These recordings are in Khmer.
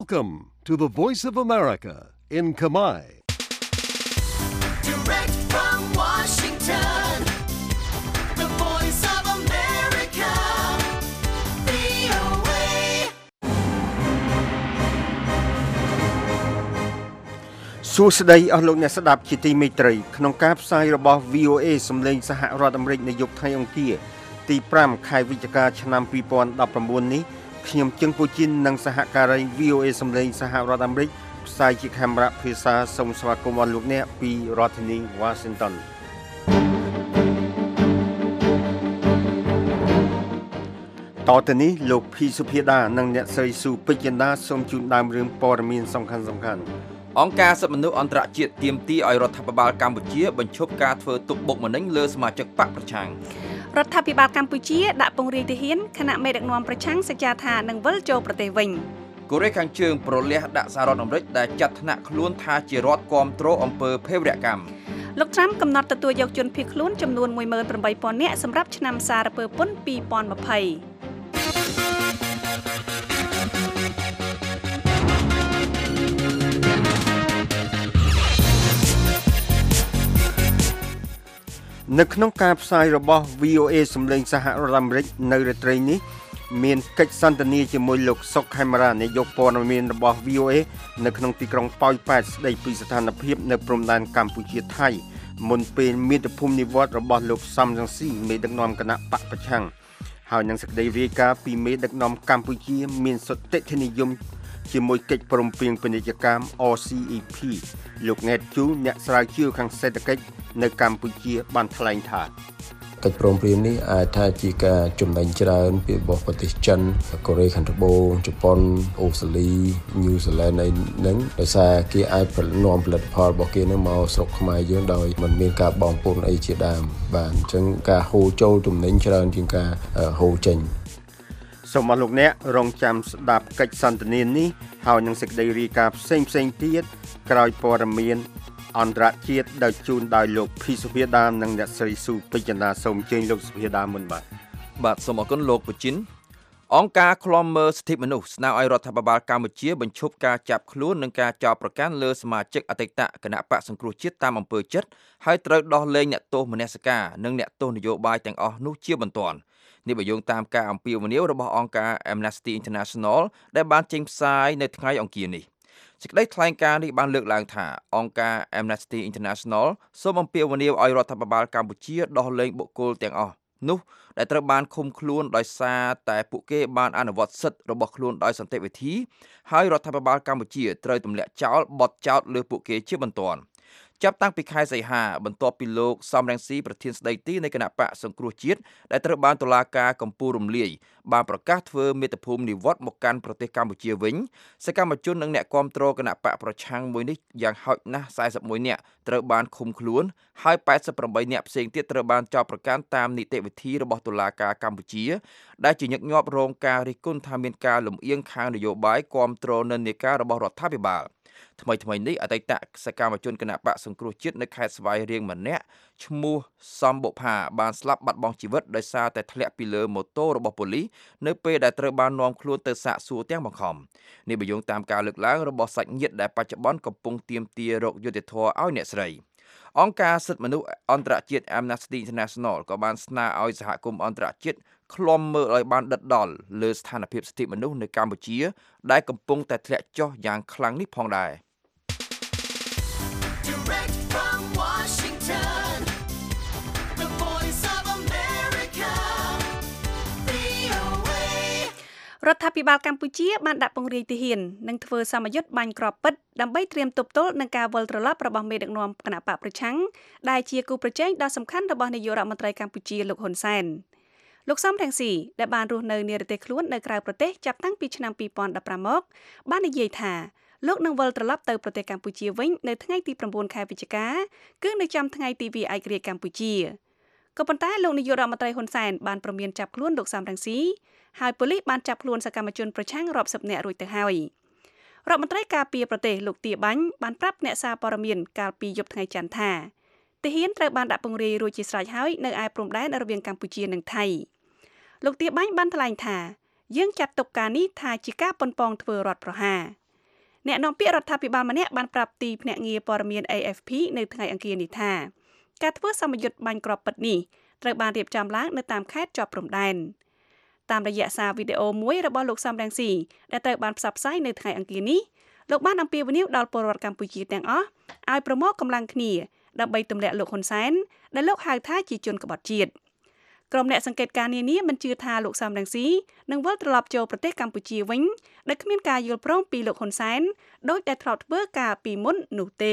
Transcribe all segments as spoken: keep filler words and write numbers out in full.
Welcome to the Voice of America in Khmer. Direct from Washington, the Voice of America, វី អូ เอសួស្តីអស់លោកអ្នកស្ដាប់ជាទីមេត្រីក្នុងការផ្សាយរបស់ វី អូ เอ សំឡេងសហរដ្ឋអាមេរិកនៅយប់ថ្ងៃអង្គារទី5ខែវិច្ឆិកាឆ្នាំពីរពាន់ដប់ប្រាំបួននេះខ្ញុំជឹងពូជីននិងសហការី វី អូ เอ សំឡេងសហរដ្ឋអាមេរិកផ្សាយជាកាមេរ៉ាភាសាសូមស្វាគមន៍អស់លោកអ្នកពីរដ្ឋធានី Washington តទៅនេះលោកភីសុភាដានិងអ្នកស្រីស៊ូពេជ្រចិន្តាសូមជូនដើមរឿងព័ត៌មានសំខាន់សំខាន់អង្គការសិទ្ធិមនុស្សអន្តរជាតិទាមទារឲ្យរដ្ឋាភិបាលកម្ពុជាបញ្ឈប់ការធ្វើទុកបុកម្នេញលើសមាជិកបកប្រឆាំងរដ្ឋាភិបាលកម្ពុជាដាក់ពង្រាយទាហានគណៈមេដឹកនាំប្រឆាំងសច្ចាថានឹងវិលចូលប្រទេសវិញកូរ៉េខាងជើងប្រលះដាក់សហរដ្ឋអាមេរិកដែលចាត់ថ្នាក់ខ្លួនថាជារដ្ឋគាំទ្រអំពើភេរវកម្មលោកត្រាំកំណត់ទទួលយកជនភៀសខ្លួនចំនួនមួយម៉ឺនប្រាំបីពាន់នាក់សម្រាប់ឆ្នាំសារពើពន្ធពីរពាន់ម្ភៃនៅក្នុងការផ្សាយរបស់ វី អូ เอ សំឡេងសហរដ្ឋអាមេរិកនៅរាត្រីនេះមានកិច្ចសន្ទនាជាមួយលោកសុកខេមរានាយកព័ត៌មានរបស់ វី អូ เอ នៅក្នុងទីក្រុងប៉ោយប៉ែតស្ដីពីស្ថានភាពនៅព្រំដែនកម្ពុជាថៃមុនពេលមាតុភូមិនិវត្តន៍របស់លោកសំរងស៊ីមេដឹកនាំគណៈបកប្រឆាំងហើយនឹងសេចក្តីរាយការណ៍ពីមេដឹកនាំកម្ពុជាមានសុទ្ធិធនិយមជាមួយកិច្ចព្រមព្រៀងពាណិជ្ជកម្ម អ ซี អ៊ី พี លោកង៉ែតជូអ្នកស្រាវជ្រាវខាងសេដ្ឋកិច្ចនៅកម្ពុជាបានថ្លែងថាកិច្ចព្រមព្រៀងនេះអាចថាជាការចំណេញច្រើនពីរបស់ប្រទេសចិនកូរ៉េខាងត្បូងជប៉ុនអូស្ត្រាលីញូហ្សេឡង់ហ្នឹងដោយសារគេអាចប្រនាំផលិតផលរបស់គេហ្នឹងមកស្រុកខ្មែរយើងដោយមិនមានការបងពុនអីជាដើមបាទអញ្ចឹងការហូរចូលទំនិញច្រើនជាងការហូរចេញសូមអរលោកអ្នករងចាំស្ដាប់កិច្ចសន្ទនានេះហើយនឹងសេចក្តីរាយការណ៍ផ្សេងផ្សេងទៀតក្រោយព័ត៌មានអន្តរជាតិដែលជូនដោយលោកភីសុភាដានិងអ្នកស្រីស៊ូពេជ្រចិន្តាសូមអញ្ជើញលោកសុភាដាមុនបាទបាទសូមអរគុណលោកពូជីនអង្គការឃ្លាំមើលសិទ្ធិមនុស្សស្នើឲ្យរដ្ឋាភិបាលកម្ពុជាបញ្ឈប់ការចាប់ខ្លួននិងការចោទប្រកាន់លើសមាជិកអតីតគណៈបកសង្គ្រោះជាតិតាមអំពើចិត្តហើយត្រូវដោះលែងអ្នកទោសមនសិការនិងអ្នកទោសនយោបាយទាំងអស់នោះជាបន្ទាន់នេះបើយោងតាមការអំពាវនាវរបស់អង្គការ Amnesty International ដែលបានចេញផ្សាយនៅថ្ងៃអង្គារនេះសេចក្តីថ្លែងការណ៍នេះបានលើកឡើងថាអង្គការ Amnesty International សូមអំពាវនាវឲ្យរដ្ឋាភិបាលកម្ពុជាដោះលែងបុគ្គលទាំងអស់នោះដែលត្រូវបានឃុំខ្លួនដោយសារតែពួកគេបានអនុវត្តសិទ្ធិរបស់ខ្លួនដោយសន្តិវិធីហើយរដ្ឋាភិបាលកម្ពុជាត្រូវទម្លាក់ចោលបទចោទលើពួកគេជាបន្ទាន់ចាប់តាំងពីខែសីហាបន្ទាប់ពីលោកសំរងស៊ីប្រធានស្ដីទីនៃគណៈបកសង្គ្រោះជាតិដែលត្រូវបានតុលាការកំពូលរំលាយបានប្រកាសធ្វើមាតុភូមិនិវត្តន៍មកកាន់ប្រទេសកម្ពុជាវិញសកម្មជននិងអ្នកគាំទ្រគណៈបកប្រឆាំងមួយនេះយ៉ាងហោចណាស់សែសិបមួយនាក់ត្រូវបានឃុំខ្លួនហើយប៉ែតសិបប្រាំបីនាក់ផ្សេងទៀតត្រូវបានចោទប្រកាន់តាមនីតិវិធីរបស់តុលាការកម្ពុជាដែលជាញឹកញាប់រងការរិះគន់ថាមានការលំអៀងខាងនយោបាយគាំទ្រនិន្នាការរបស់រដ្ឋាភិបាលថ្មីថ្មីនេះអតីតសកម្មជនគណៈបកសង្គ្រោះជាតិនៅខេត្តស្វាយរៀងម្នាក់ឈ្មោះសំបុផាបានស្លាប់បាត់បង់ជីវិតដោយសារតែធ្លាក់ពីលើម៉ូតូរបស់ប៉ូលីសនៅពេលដែលត្រូវបាននាំខ្លួនទៅសាកសួរទាំងបង្ខំនេះបើយោងតាមការលើកឡើងរបស់សាច់ញាតិដែលបច្ចុប្បន្នកំពុងទាមទាររកយុត្តិធម៌ឲ្យអ្នកស្រីអង្គការសិទ្ធិមនុស្សអន្តរជាតិ Amnesty International ក៏បានស្នើឲ្យសហគមន៍អន្តរជាតិឃ្លាំមើលឲ្យបានដិតដល់លើស្ថានភាពសិទ្ធិមនុស្សនៅកម្ពុជាដែលកំពុងតែធ្លាក់ចុះយ៉ាងខ្លាំងនេះផងដែរ Direct from Washington, the Voice of America, វី អូ เอរដ្ឋាភិបាលកម្ពុជាបានដាក់ពង្រាយទាហាននិងធ្វើសមយុទ្ធបាញ់គ្រាប់ពិតដើម្បីត្រៀមទប់ទល់នឹងការវិលត្រឡប់របស់មេដឹកនាំគណៈបកប្រឆាំងដែលជាគូប្រជែងដ៏សំខាន់របស់នាយករដ្ឋមន្ត្រីកម្ពុជាលោកហ៊ុនសែនលោកសំរងស៊ីដែលបានរស់នៅនិរទេសខ្លួននៅក្រៅប្រទេសចាប់តាំងពីឆ្នាំពីរពាន់ដប់ប្រាំមកបាននិយាយថាលោកនឹងវិលត្រឡប់ទៅប្រទេសកម្ពុជាវិញនៅថ្ងៃទីប្រាំបួនខែវិច្ឆិកាគឺនៅចំថ្ងៃទិវាឯករាជ្យកម្ពុជាក៏ប៉ុន្តែលោកនាយករដ្ឋមន្ត្រីហ៊ុនសែនបានប្រមានចាប់ខ្លួនលោកសំរងស៊ីហើយប៉ូលីសបានចាប់ខ្លួនសកម្មជនប្រឆាំងរាប់សិបនាក់រួចទៅហើយរដ្ឋមន្ត្រីការពារប្រទេសលោកទាបាញ់បានប្រាប់អ្នកសារព័ត៌មានកាលពីយប់ថ្ងៃច័ន្ទថាទាហានត្រូវបានដាក់ពង្រាយរួចជាស្រេចហើយនៅឯព្រំដែនរវាងកម្ពុជានិងថៃលោកទាបាញ់បានថ្លែងថា យើងចាត់ទុកការនេះថាជាការប៉ុនប៉ងធ្វើរដ្ឋប្រហារអ្នកនាំពាក្យរដ្ឋាភិបាលម្នាក់បានប្រាប់ទីភ្នាក់ងារព័ត៌មាន A F P នៅថ្ងៃអង្គារនេះថាការធ្វើសម្ពយុទ្ធបាញ់គ្រាប់ពិតនេះត្រូវបានរៀបចំឡើងនៅតាមខេត្តជាប់ព្រំដែនតាមរយៈសារវីដេអូមួយរបស់លោកសំរងស៊ីដែលត្រូវបានផ្សព្វផ្សាយនៅថ្ងៃអង្គារនេះលោកបានអំពាវនាវដល់ពលរដ្ឋកម្ពុជាទាំងអស់ឲ្យប្រមូលកម្លាំងគ្នាដើម្បីទម្លាក់លោកហ៊ុនសែនដែលលោកហៅថាជាជនក្បត់ជាតិក្រុមអ្នកសង្កេតការណ៍នានាមិនជឿថាលោកសំរងស៊ីនឹងវិលត្រឡប់ចូលប្រទេសកម្ពុជាវិញដោយគ្មានការយល់ព្រមពីលោកហ៊ុនសែនដោយតែធ្លាប់ធ្វើការពីមុននោះទេ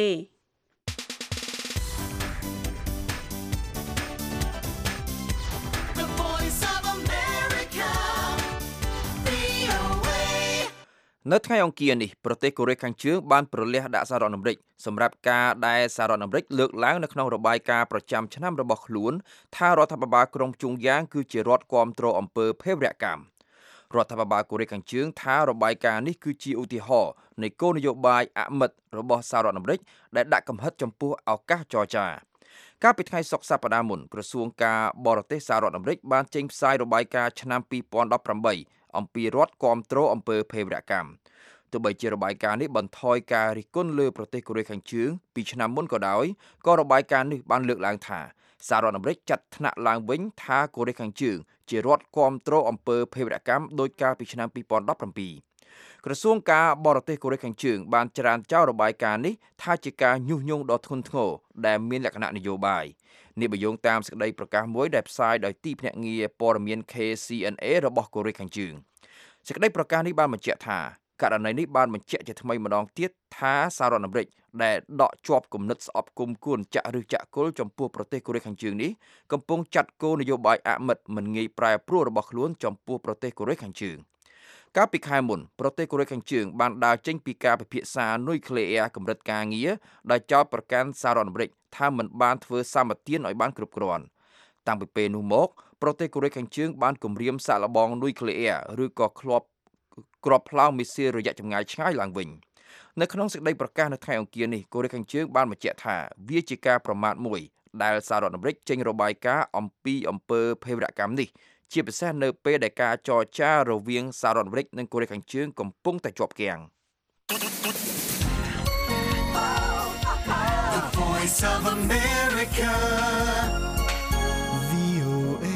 The voice of America, V O A នៅថ្ងៃអង្គារនេះប្រទេសកូរ៉េខាងជើងបានប្រលះដាក់សហរដ្ឋអាមេរិកសម្រាប់ការដែលសហរដ្ឋអាមេរិកលើកឡើងនៅក្នុងរបាយការណ៍ប្រចាំឆ្នាំរបស់ខ្លួនថារដ្ឋាភិបាលក្រុងជុងយ៉ាងគឺជារដ្ឋគាំទ្រអំពើភេរវកម្មរដ្ឋាភិបាលកូរ៉េខាងជើងថារបាយការណ៍នេះគឺជាឧទាហរណ៍នៃគោលនយោបាយអមិត្តរបស់សហរដ្ឋអាមេរិកដែលដាក់កំហិតចំពោះឱកាសចរចាកាលពីថ្ងៃសុក្រសប្តាហ៍មុនក្រសួងការបរទេសសហរដ្ឋអាមេរិកបានចេញផ្សាយរបាយការណ៍ឆ្នាំពីរពាន់ដប់ប្រាំបីអំពីរដ្ឋគាំទ្រអំពើភេរវកម្មទោះបីជារបាយការណ៍នេះបន្ថយការរិះគន់លើប្រទេសកូរ៉េខាងជើងពីឆ្នាំមុនក៏ដោយក៏របាយការណ៍នេះបានលើកឡើងថាសហរដ្ឋអាមេរិកចាត់ថ្នាក់ឡើងវិញថាកូរ៉េខាងជើងជារដ្ឋគាំទ្រអំពើភេរកម្មដោយកាលពីឆ្នាំពីរពាន់ដប់ប្រាំពីរក្រសួងការបរទេសកូរ៉េខាងជើងបានច្រានចោលរបាយការណ៍នេះថាជាការញុះញង់ដ៏ធ្ងន់ធ្ងរដែលមានលក្ខណៈនយោបាយនេះបញ្យងតាមសេចក្តីប្រកាសមួយដែលផ្សាយដោយទីភ្នាក់ងារព័ត៌មាន K C N A របស់កូរ៉េខាងជើងសេចក្តីប្រកាសនេះបានបញ្ជាក់ថាករណីនេះបានបញ្ជាក់ជាថ្មីម្ដងទៀតថាសហរដ្ឋអាមេរិកដែលដកជាប់គំនិតស្អប់គុំគួនចាក់ឬចាក់គល់ចំពោះប្រទេសកូរ៉េខាងជើងនេះកំពុងចាត់គោលនយោបាយអមិត្តមិនងាយប្រែប្រួលរបស់ខ្លួនចំពោះប្រទេសកូរ៉េខាងជើងកាលពីខែមុនប្រទេសកូរ៉េខាងជើងបានដើរចេញពីការពិភាក្សានុយក្លេអ៊ែរកម្រិតការងារដែលចោទប្រកាន់សហរដ្ឋអាមេរិកថាមិនបានធ្វើសម្បទានឲ្យបានគ្រប់គ្រាន់តាំងពីពេលនោះមកប្រទេសកូរ៉េខាងជើងបានគម្រាមសាកល្បងនុយក្លេអ៊ែរឬក៏ធ្លាប់គ្រាប់ផ្លោងមីស៊ីលរយៈចម្ងាយឆ្ងាយឡើងវិញនៅក្នុងសេចក្តីប្រកាសនៅថ្ងៃអង្គារនេះកូរ៉េខាងជើងបានបញ្ជាក់ថាវាជាការប្រមាថមួយដែលសហរដ្ឋអាមេរិកចេញរបាយការណ៍អំពីអំពើភេរវកម្មនេះជាពិសេសនៅពេលដែលការចរចារវាងសហរដ្ឋអាមេរិកនិងកូរ៉េខាងជើងកំពុងតែជាប់គាំង The voice of America, V O A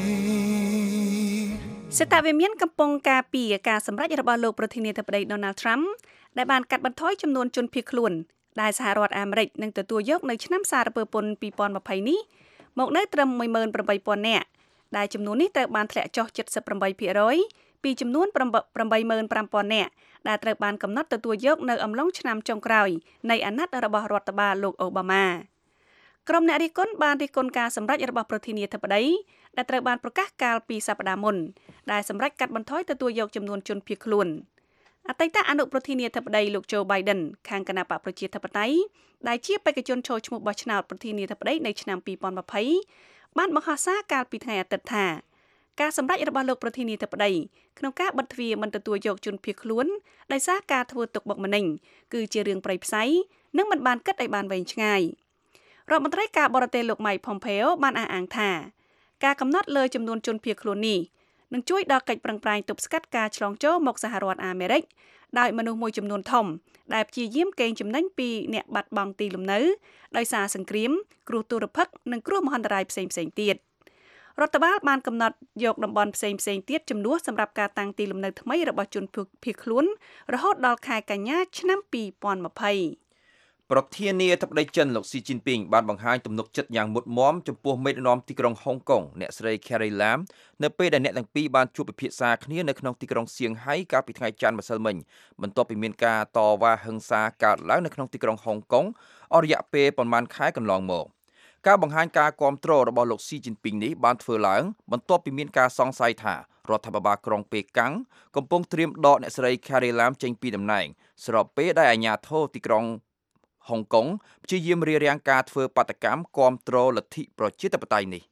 សេតវិមានកំពុងការពីការសម្រេចរបស់លោកប្រធានាធិបតី Donald Trump ដែលបានកាត់បន្ថយចំនួនជនភៀសខ្លួនដែលសហរដ្ឋអាមេរិកនឹងទទួលយកនៅឆ្នាំសារពើពន្ធពីរពាន់ម្ភៃនេះមកនៅត្រឹម មួយម៉ឺនប្រាំបីពាន់ នាក់ដែលចំនួននេះត្រូវបានធ្លាក់ចុះ เจ็ดสิบแปดភាគរយ ពីចំនួន แปดหมื่นห้าพัน នាក់ដែលត្រូវបានកំណត់ទទួលយកនៅអំឡុងឆ្នាំចុងក្រោយនៃអាណត្តិរបស់រដ្ឋបាលលោកអូបាម៉ាក្រុមអ្នករិះគន់បានរិះគន់ការសម្រេចរបស់ប្រធានាធិបតីដែលត្រូវបានប្រកាសកាលពីសប្តាហ៍មុនដែលសម្រេចកាត់បន្ថយទទួលយកចំនួនជនភៀសខ្លួនអតីតអនុប្រធានាធិបតីលោកโจ Biden ខាងគណបកប្រជាធិបតេយ្យដែលជាបេក្ខជនចូលឈ្មោះបោះឆ្នោតប្រធានាធិបតីនៅឆ្នាំពីរពាន់ម្ភៃបានបង្ហោះសារកាលពីថ្ងៃអាទិត្យថាការសម្រេចរបស់លោកប្រធានាធិបតីក្នុងការបិទទ្វារមិនទទួលយកជនភៀសខ្លួនដោយសារការធ្វើទុកបុកម្នេញគឺជារឿងប្រៃផ្សៃនិងមិនបានគិតឲ្យបានវែងឆ្ងាយរដ្ឋមន្ត្រីការបរទេសលោក Mike Pompeo បានអះអាងថាការកំណត់លើចំនួនជនភៀសខ្លួននេះនឹងជួយដល់កិច្ចប្រឹងប្រែងទប់ស្កាត់ការឆ្លងចូលមកសហរដ្ឋអាមេរិកដោយមនុស្សមួយចំនួនធំដែលព្យាយាមកេងចំណេញពីអ្នកបាត់បង់ទីលំនៅដោយសារសង្គ្រាមគ្រោះទុរភិក្សនិងគ្រោះមហន្តរាយផ្សេងៗទៀតរដ្ឋបាលបានកំណត់យកតំបន់ផ្សេងៗទៀតចំនួនសម្រាប់ការតាំងទីលំនៅថ្មីរបស់ជនភៀសខ្លួនរហូតដល់ខែកញ្ញាឆ្នាំពីរពាន់ម្ភៃប្រធានាធិបតីចិនលោកស៊ីជីនពីងបានបង្ហាញទំនុកចិត្តយ៉ាងមុតមមចំពោះមេដឹកនាំទីក្រុងហុងកុងអ្នកស្រី Carrie Lam នៅពេលដែលអ្នកទាំងពីរបានជួបពិភាក្សាគ្នានៅក្នុងទីក្រុងសៀងហៃកាលពីថ្ងៃច័ន្ទម្សិលមិញបន្ទាប់ពីមានការតវ៉ាហិង្សាកើតឡើងនៅក្នុងទីក្រុងហុងកុងអស់រយៈពេលប្រមាណខែកន្លងមកការបង្ហាញការគាំទ្ររបស់លោកស៊ីជីនពីងនេះបានធ្វើឡើងបន្ទាប់ពីមានការសង្ស័យថារដ្ឋាភិបាលក្រុងប៉េកាំងកំពុងត្រៀមដកអ្នកស្រី Carrie Lam ចេញពីតំណែងស្របពេលដែលអាជ្ញាធរទីក្រុងហុងកុងព្យាយាមរារាំងការធ្វើបាតកម្មគាំទ្រលទ្ធិប្រជាធិបតេយ្យនេះ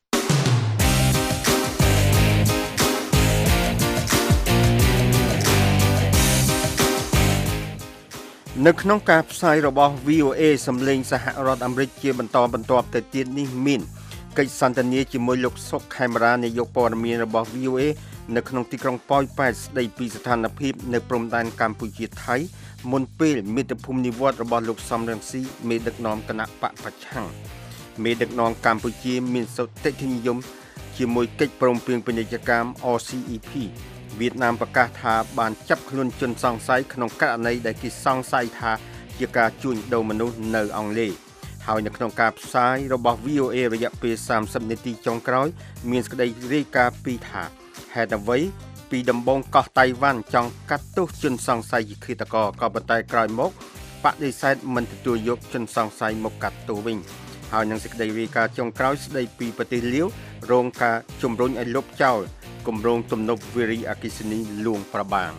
នៅក្នុងការផ្សាយរបស់ V O A សម្លេងសហរដ្ឋអាមេរិកជាបន្តបន្ទាប់ទៅទៀតនេះមានកិច្ចសន្ទនាជាមួយលោកសុកខេមរានាយកព័ត៌មានរបស់ V O A នៅក្នុងទីក្រុងប៉ោយប៉ែតស្ដីពីស្ថានភាពនៅព្រំដែនកម្ពុជាថៃមុនពេលមេត្តាភូមិនិវត្តរបស់លោកសំរងស៊ីមេដឹកនាំគណៈបកប្រឆាំងមេដឹកនាំកម្ពុជាមានសុតិធិនិយមជាមួយកិច្ចព្រមព្រៀងពាណិជ្ជកម្ម R C E P វៀតណាមប្រកាសថាបានចាប់ខ្លួនជនសង្ស័យក្នុងករណីដែលគេសង្ស័យថាជាការជួញដូរមនុស្សនៅអង់គ្លេសហើយនៅក្នុងការផ្សាយរបស់ V O A រយៈពេលសាមសិបនាទីចុងក្រោយមានសេចក្តីរាយការណ៍ពីថាហេតុអ្វីពីដំបងកោះតៃវ៉ាន់ចង់កាត់ទោសជនសង្ស័យជាឃាតករក៏ប៉ុន្តែក្រោយមកបដិសេធមិនទទួលយកជនសង្ស័យមកកាត់ទោសវិញហើយនឹងសេចក្តីរាយការណ៍ចុងក្រោយស្តីពីប្រទេសលាវរងការជំរុញឲ្យលុបចោលគម្រោងទំនប់វារីអគ្គិសនីលួងប្របាង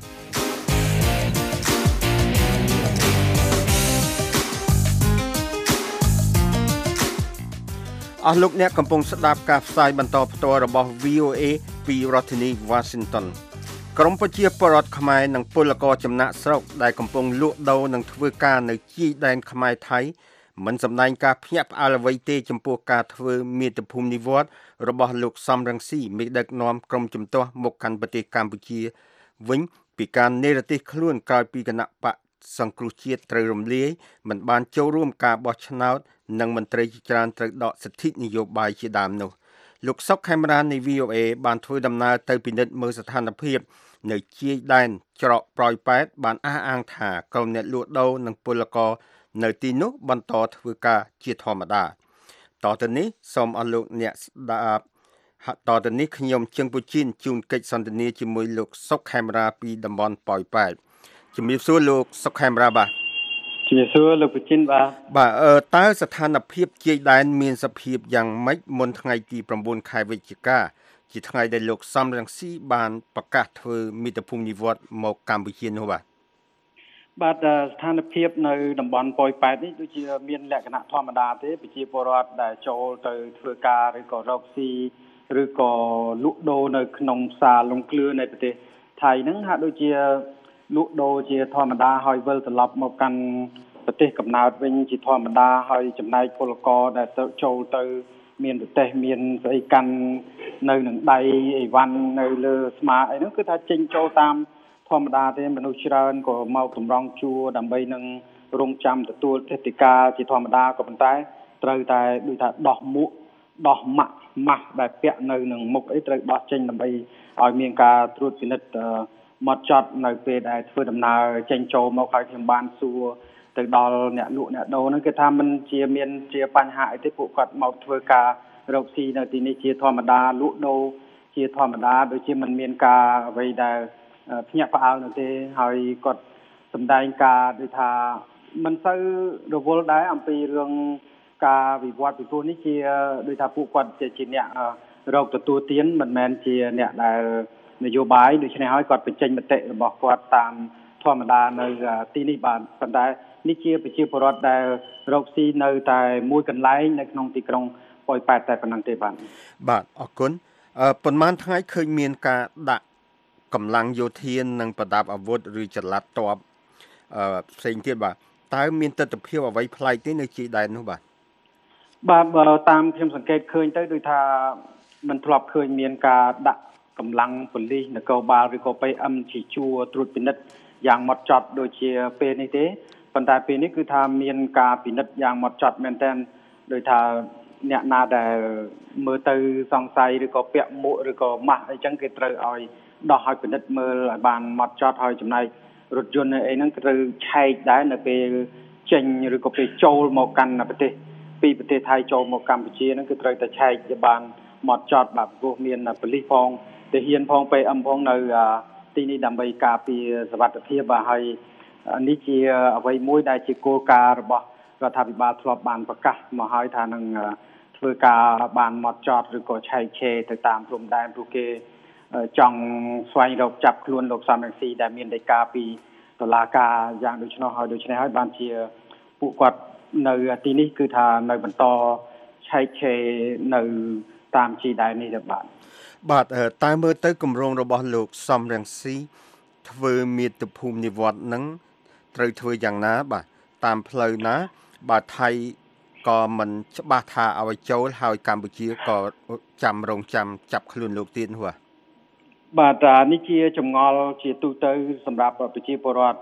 អស់លោកអ្នកកំពុងស្ដាប់ការផ្សាយបន្តផ្ទាល់របស់ V O A ពីរដ្ឋធានី Washington ក្រមប្រជាពលរដ្ឋខ្មែរនិងពលករចំណាក់ស្រុកដែលកំពុងលក់ដូរនិងធ្វើការនៅជីដែនខ្មែរថៃមិនសម្ដែងការភ្ញាក់ផ្អើលអ្វីទេចំពោះការធ្វើមាតុភូមិនិវត្តរបស់លោកសំរងស៊ីមេដឹកនាំក្រុមជំទាស់មកកាន់ប្រទេសកម្ពុជាវិញពីការនេរទេសខ្លួនក្រោយពីគណៈបកសង្គ្រោះជាតិត្រូវរំលាយមិនបានចូលរួមការបោះឆ្នោតនិងមន្ត្រីជាច្រើនត្រូវដកសិទ្ធិនយោបាយជាដើមនោះលោកសុកខេមរាននៃ V O A បានធ្វើដំណើរទៅពិនិត្យមើលស្ថានភាពនៅជាយដែនច្រកប្រយប៉ែតបានអះអាងថាក្រុមអ្នកលក់ដូរនិងពលករនៅទីនោះបន្តធ្វើការជាធម្មតាតទៅនេះសូមអស់លោកអ្នកស្ដាប់តទៅនេះខ្ញុំជឹងពូជីនជួនកិច្ចសន្ទនាជាមួយលោកសុកខេមរាពីតំបន់ប៉ោយប៉ែតជំរាបសួរលោកសុកខេមរាបាទជំរាបសួរលោកពូជីនបាទបាទអឺតើស្ថានភាពជាយដែនមានសភាពយ៉ាងម៉េចមុនថ្ងៃទីប្រាំបួនខែវិច្ឆិកាជាថ្ងៃដែលលោកសំរងស៊ីបានប្រកាសធ្វើមាតុភូមិនិវត្តមកកម្ពុជានោះបាទបាទស្ថានភាពនៅតំបន់ប៉ោយប៉ែតនេះដូចជាមានលក្ខណៈធម្មតាទេប្រជាពលរដ្ឋដែលចូលទៅធ្វើការឬក៏រកស៊ីឬក៏លក់ដូរនៅក្នុងផ្សារលំក្លឿនៃប្រទេសថៃហ្នឹងហាក់ដូចជាលក់ដូរជាធម្មតាហើយវិលត្រឡប់មកកាន់ប្រទេសកំណើតវិញជាធម្មតាហើយចំណែកពលករដែលទៅចូលទៅមានប្រទេសមានស្អីកាន់នៅនឹងដៃអីវ៉ាន់នៅលើស្មាអីហ្នឹងគឺថាចេញចូលតាមធម្មតាទេមនុស្សច្រើនក៏មកតម្រង់ជួរដើម្បីនឹងរងចាំទទួលទេតិកាជាធម្មតាក៏ប៉ុន្តែត្រូវតែដូចថាដោះមួកដោះម៉ាក់ម៉ាស់ដែលពាក់នៅនឹងមុខអីត្រូវដោះចេញដើម្បីឲ្យមានការត្រួតពិនិត្យមកចត់នៅពេលដែលធ្វើដំណើរចេញចូលមកឲ្យខ្ញុំបានសួរទៅដល់អ្នកលក់អ្នកដូរហ្នឹងគឺថាมันជាមានជាបញ្ហាអីទេពួកគាត់មកធ្វើការរកស៊ីនៅទីនេះជាធម្មតាលក់ដូរជាធម្មតាដូចជាมันមានការអ្វីដែលភ្ញាក់ផ្អើលនោះទេហើយគាត់សម្ដែងការដូចថាមិនសូវរវល់ដែរអំពីរឿងការវិវត្តពីព្រោះនេះជាដូចថាពួកគាត់ជាអ្នករកទទួលទានមិនមែនជាអ្នកដែលនយោបាយដូច្នេះហើយគាត់បញ្ចេញមតិរបស់គាត់តាមធម្មតានៅទីនេះបាទប៉ុន្តែនេះជាប្រជាពលរដ្ឋដែលរកស៊ីនៅតែមួយកន្លែងនៅក្នុងទីក្រុងប៉ោយប៉ែតតែប៉ុណ្ណឹងទេបាទបាទអរគុណអឺប៉ុន្មានថ្ងៃឃើញមានការដាក់កម្លាំងយោធានិងប្រដាប់អាវុធឬចល័តតបអឺផ្សេងទៀតបាទតើមានទស្សនវិជ្ជាអ្វីប្លែកទេនៅជាដែននោះបាទបាទតាមខ្ញុំសង្កេតឃើញទៅដូចថាมันធ្លាប់ឃើញមានការដាក់កម្លាំងប៉ូលីសនគរបាលឬក៏ P M ជាជួរត្រួតពិនិត្យយ៉ាងម៉ត់ចត់ដូចជាពេលនេះទេប៉ុន្តែពេលនេះគឺថាមានការពិនិត្យយ៉ាងម៉ត់ចត់មែនទែនដោយថាអ្នកណាដែលមើលទៅសង្ស័យឬក៏ពាក់មួកឬក៏ម៉ាស់អីចឹងគេត្រូវឲ្យដោះឲ្យពិនិត្យមើលឲ្យបានម៉ត់ចត់ហើយចំណែករថយន្តអីហ្នឹងត្រូវឆែកដែរនៅពេលចេញឬក៏ពេលចូលមកកាន់ប្រទេសពីប្រទេសថៃចូលមកកម្ពុជាហ្នឹងគឺត្រូវតែឆែកឲ្យបានម៉ត់ចត់បាទព្រោះមានប៉ូលីសផងទាហានផង P M ផងនៅទីនេះដើម្បីការពារសុវត្ថិភាពបាទហើយនេះជាអ្វីមួយដែលជាគោលការណ៍របស់រដ្ឋាភិបាលធ្លាប់បានប្រកាសមកហើយថានឹងធ្វើការបានម៉ត់ចត់ឬក៏ឆែកឆេរទៅតាមព្រំដែនព្រោះគេចង់ស្វែងរកចាប់ខ្លួនលោកសំរងស៊ីដែលមានដីកាពីតុលាការយ៉ាងដូច្នោះហើយដូច្នេះហើយបានជាពួកគាត់នៅទីនេះគឺថានៅបន្តឆែកឆេរនៅតាមជីដែននេះទៅបាទបាទតើមើលទៅគម្រោងរបស់លោកសំរងស៊ីធ្វើមាតុភូមិនិវត្តនឹងត្រូវធ្វើយ៉ាងណាបាទតាមផ្លូវណាបាទថៃក៏មិនច្បាស់ថាឲ្យចូលហើយកម្ពុជាក៏ចាំរងចាំចាប់ខ្លួនលោកទៀតនោះបាទនេះជាចម្ងល់ជាទូទៅសម្រាប់ប្រជាពលរដ្ឋ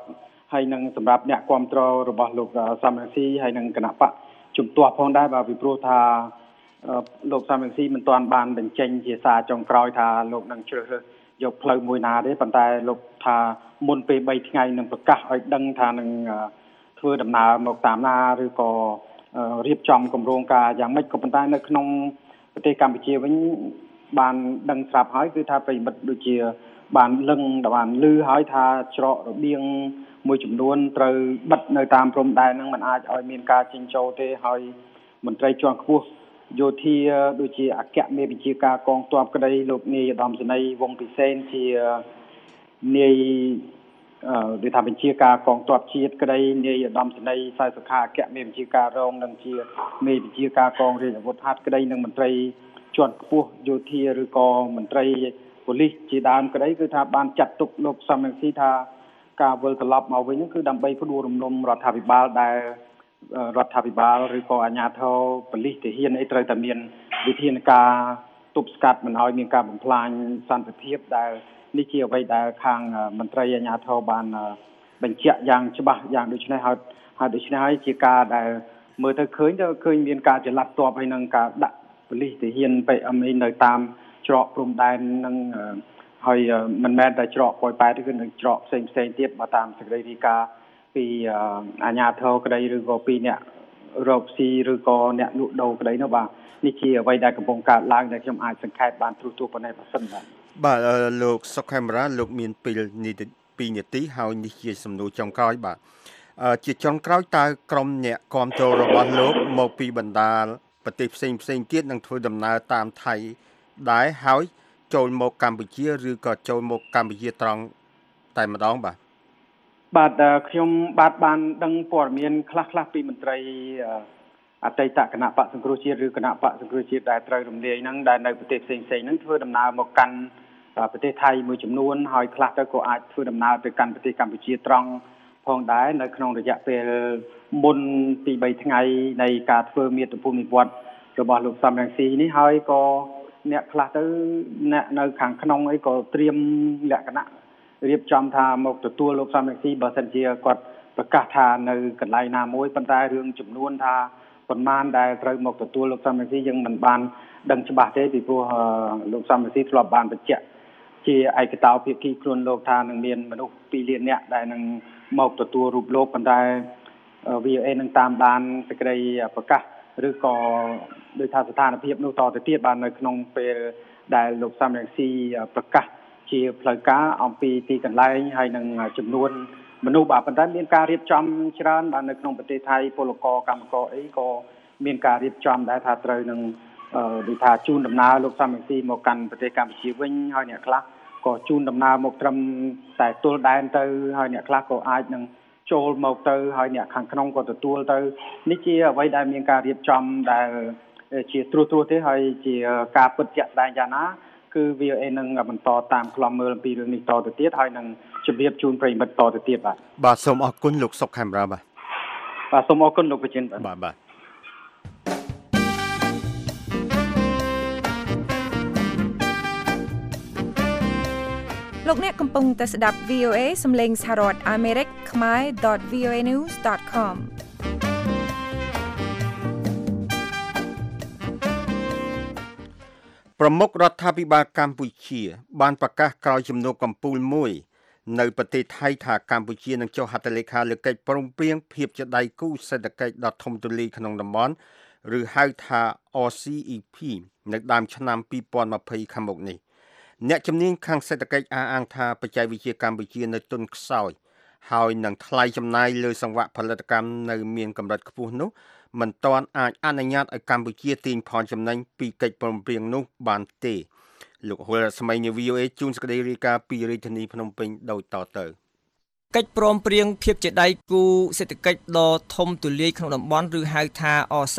ហើយនឹងសម្រាប់អ្នកគ្រប់គ្រងរបស់លោកសំរងស៊ីហើយនឹងគណៈបកជំទាស់ផងដែរបាទពីព្រោះថាលោកសំរងស៊ីមិនទាន់បានបញ្ចេញជាសារចុងក្រោយថាលោកនឹងជ្រើសរើសយកផ្លូវមួយណាទេប៉ុន្តែលោកថាមុនពេលបីថ្ងៃនឹងប្រកាសឲ្យដឹងថានឹងធ្វើដំណើរមកតាមណាឬក៏រៀបចំគម្រោងការយ៉ាងម៉េចក៏ប៉ុន្តែនៅក្នុងប្រទេសកម្ពុជាវិញបានដឹងស្រាប់ហើយគឺថាប្រិមិត្តដូចជាបានលឹងបានលឺហើយថាច្រករបៀងមួយចំនួនត្រូវបិទនៅតាមព្រំដែនហ្នឹងมันអាចឲ្យមានការចិញ្ចោទេហើយមន្ត្រីជាន់ខ្ពស់យោធាដូចជាអគ្គមេបញ្ជាការកងទ័ពក្តីលោកនាយឧត្តមសេនីយ៍វងពិសេនជានាយអឺដូចថាបញ្ជាការកងទ័ពជាតិក្តីនាយឧត្តមសេនីយ៍សៅសុខាអគ្គមេបញ្ជាការរងនិងជាមេបញ្ជាការកងរាជអាវុធហត្ថក្តីនិងមន្ត្រីជាន់ខ្ពស់យោធាឬក៏មន្ត្រីប៉ូលីសជាដើមក្តីគឺថាបានចាត់ទុកលោកសំរងស៊ីថាការវិលត្រឡប់មកវិញគឺដើម្បីផ្ដួលរំលំរដ្ឋាភិបាលដែលរដ្ឋាភិបាលឬក៏អាជ្ញាធរប៉ូលីសទាហានអីត្រូវតែមានវិធានការទប់ស្កាត់មិនឲ្យមានការបំផ្លាញសន្តិភាពដែលនេះជាអ្វីដែលខាងមន្ត្រីអាជ្ញាធរបានបញ្ជាក់យ៉ាងច្បាស់យ៉ាងដូចនេះហើយហើយដូច្នេះហើយជាការដែលមើលទៅឃើញទៅឃើញមានការចល័តទ័ពហើយនឹងការដាក់ប៉ូលីសទាហាន pê em នៅតាមច្រកព្រំដែននឹងហើយមិនមែនតែច្រកប៉ោយប៉ែតទេគឺនឹងច្រកផ្សេងផ្សេងទៀតបើតាមសេចក្តីរាយការណ៍ពីអាជ្ញាធរក្តីឬក៏ពីអ្នករកស៊ីឬក៏អ្នកលក់ដូរក្តីនោះបាទនេះជាអ្វីដែលកំពុងកើតឡើងដែលខ្ញុំអាចសង្ខេបបានទ្រុសទ្រុសប៉ុណ្ណេះបើសិនបាទបាទលោកសុកខេមរាលោកមានពេលនេះពីរនាទីហើយនេះជាសំណួរចុងក្រោយបាទជាចុងក្រោយតើក្រុមអ្នកគាំទ្ររបស់លោកមកពីបណ្ដាប្រទេសផ្សេងផ្សេងទៀតនឹងធ្វើដំណើរតាមថៃដែរហើយចូលមកកម្ពុជាឬក៏ចូលមកកម្ពុជាត្រង់តែម្ដងបាទបាទខ្ញុំបាទបានដឹងព័ត៌មានខ្លះខ្លះពីមន្ត្រីអតីតគណៈបកសង្គ្រោះជាតិឬគណៈបកសង្គ្រោះជាតិដែលត្រូវរំលាយហ្នឹងដែលនៅប្រទេសផ្សេងផ្សេងហ្នឹងធ្វើដំណើរមកកាន់ប្រទេសថៃមួយចំនួនហើយខ្លះទៅក៏អាចធ្វើដំណើរទៅកាន់ប្រទេសកម្ពុជាត្រង់ផងដែរនៅក្នុងរយៈពេលមុនពីបីថ្ងៃនៃការធ្វើមាតុភូមិវត្តរបស់លោកសំរងស៊ីនេះហើយក៏អ្នកខ្លះទៅអ្នកនៅខាងក្នុងអីក៏ត្រៀមលក្ខណៈរៀបចំថាមកទទួលលោកសំរងស៊ីបើសិនជាគាត់ប្រកាសថានៅកន្លែងណាមួយប៉ុន្តែរឿងចំនួនថាប៉ុន្មានដែលត្រូវមកទទួលលោកសំរងស៊ីយើងមិនបានដឹងច្បាស់ទេពីព្រោះលោកសំរងស៊ីធ្លាប់បានបញ្ជាក់ជាឯកតោភាគីខ្លួនលោកថានឹងមានមនុស្សពីរលាននាក់ដែលនឹងមកទទួលរូបលោកប៉ុន្តែ វី អូ អេ នឹងតាមដានសេចក្តីប្រកាសឬក៏ដោយថាស្ថានភាពនោះតទៅទៀតបាននៅក្នុងពេលដែលលោកសំរងស៊ីប្រកាសជាផ្លូវការអំពីទីកន្លែងហើយនឹងចំនួនមនុស្សបាទប៉ុន្តែមានការរៀបចំច្រើនបាទនៅក្នុងប្រទេសថៃពលករកម្មករអីក៏មានការរៀបចំដែរថាត្រូវនឹងដូចថាជូនដំណើរលោកសំរងស៊ីមកកាន់ប្រទេសកម្ពុជាវិញហើយអ្នកខ្លះក៏ជូនដំណើរមកត្រឹមតែទល់ដែនទៅហើយអ្នកខ្លះក៏អាចនឹងចូលមកទៅហើយអ្នកខាងក្នុងក៏ទទួលទៅនេះជាអ្វីដែលមានការរៀបចំដែលជាត្រួសត្រាសទេហើយជាការពិតជាក់ស្ដែងយ៉ាងណាគឺ វី អូ អេ នឹងបន្តតាមខ្លំមើលអំពីរឿងនេះតទៅទៀតហើយនឹងជម្រាបជូនប្រិយមិត្តតទៅទៀតបាទបាទសូមអរគុណលោកសុកខេមរាបាទបាទសូមអរគុណលោកវិចិត្របាទបាទលោកអ្នកកំពុងតែស្ដាប់ វី អូ អេ សំឡេងសហរដ្ឋអាមេរិកខ្មែរ ដត វី អូ អេ news ដត com ប្រមុខរដ្ឋាភិបាលកម្ពុជាបានប្រកាសក្រោយជំនួបកំពូលមួយនៅប្រទេសថៃថាកម្ពុជានឹងចុះហត្ថលេខាលើកិច្ចព្រមព្រៀងភាពជាដៃគូសេដ្ឋកិច្ចដ៏ធំទូលាយក្នុងតំបន់ឬហៅថា អារ ស៊ី អ៊ី ភី នៅដើមឆ្នាំពីរពាន់ម្ភៃខាងមុខនេះអ្នកជំនាញខាងសេដ្ឋកិច្ចអះអាងថាបច្ចេកវិទ្យាកម្ពុជានៅទន់ខ្សោយហើយនឹងថ្លៃចំណាយលើសង្វាក់ផលិតកម្មនៅមានកម្រិតខ្ពស់នោះមិនទាន់អាចអនុញ្ញាតឲ្យកម្ពុជាទាញផលចំណេញពីកិច្ចព្រមព្រៀងនោះបានទេលោកហុលរស្មីនៃ វី អូ អេ ជូនសេចក្តីរាយការណ៍ពីរាជធានីភ្នំពេញដូចតទៅកិច្ចព្រមព្រៀងភាពជាដៃគូសេដ្ឋកិច្ចដ៏ធំទូលាយក្នុងតំបន់ឬហៅថា អារ ស៊ី អី ពី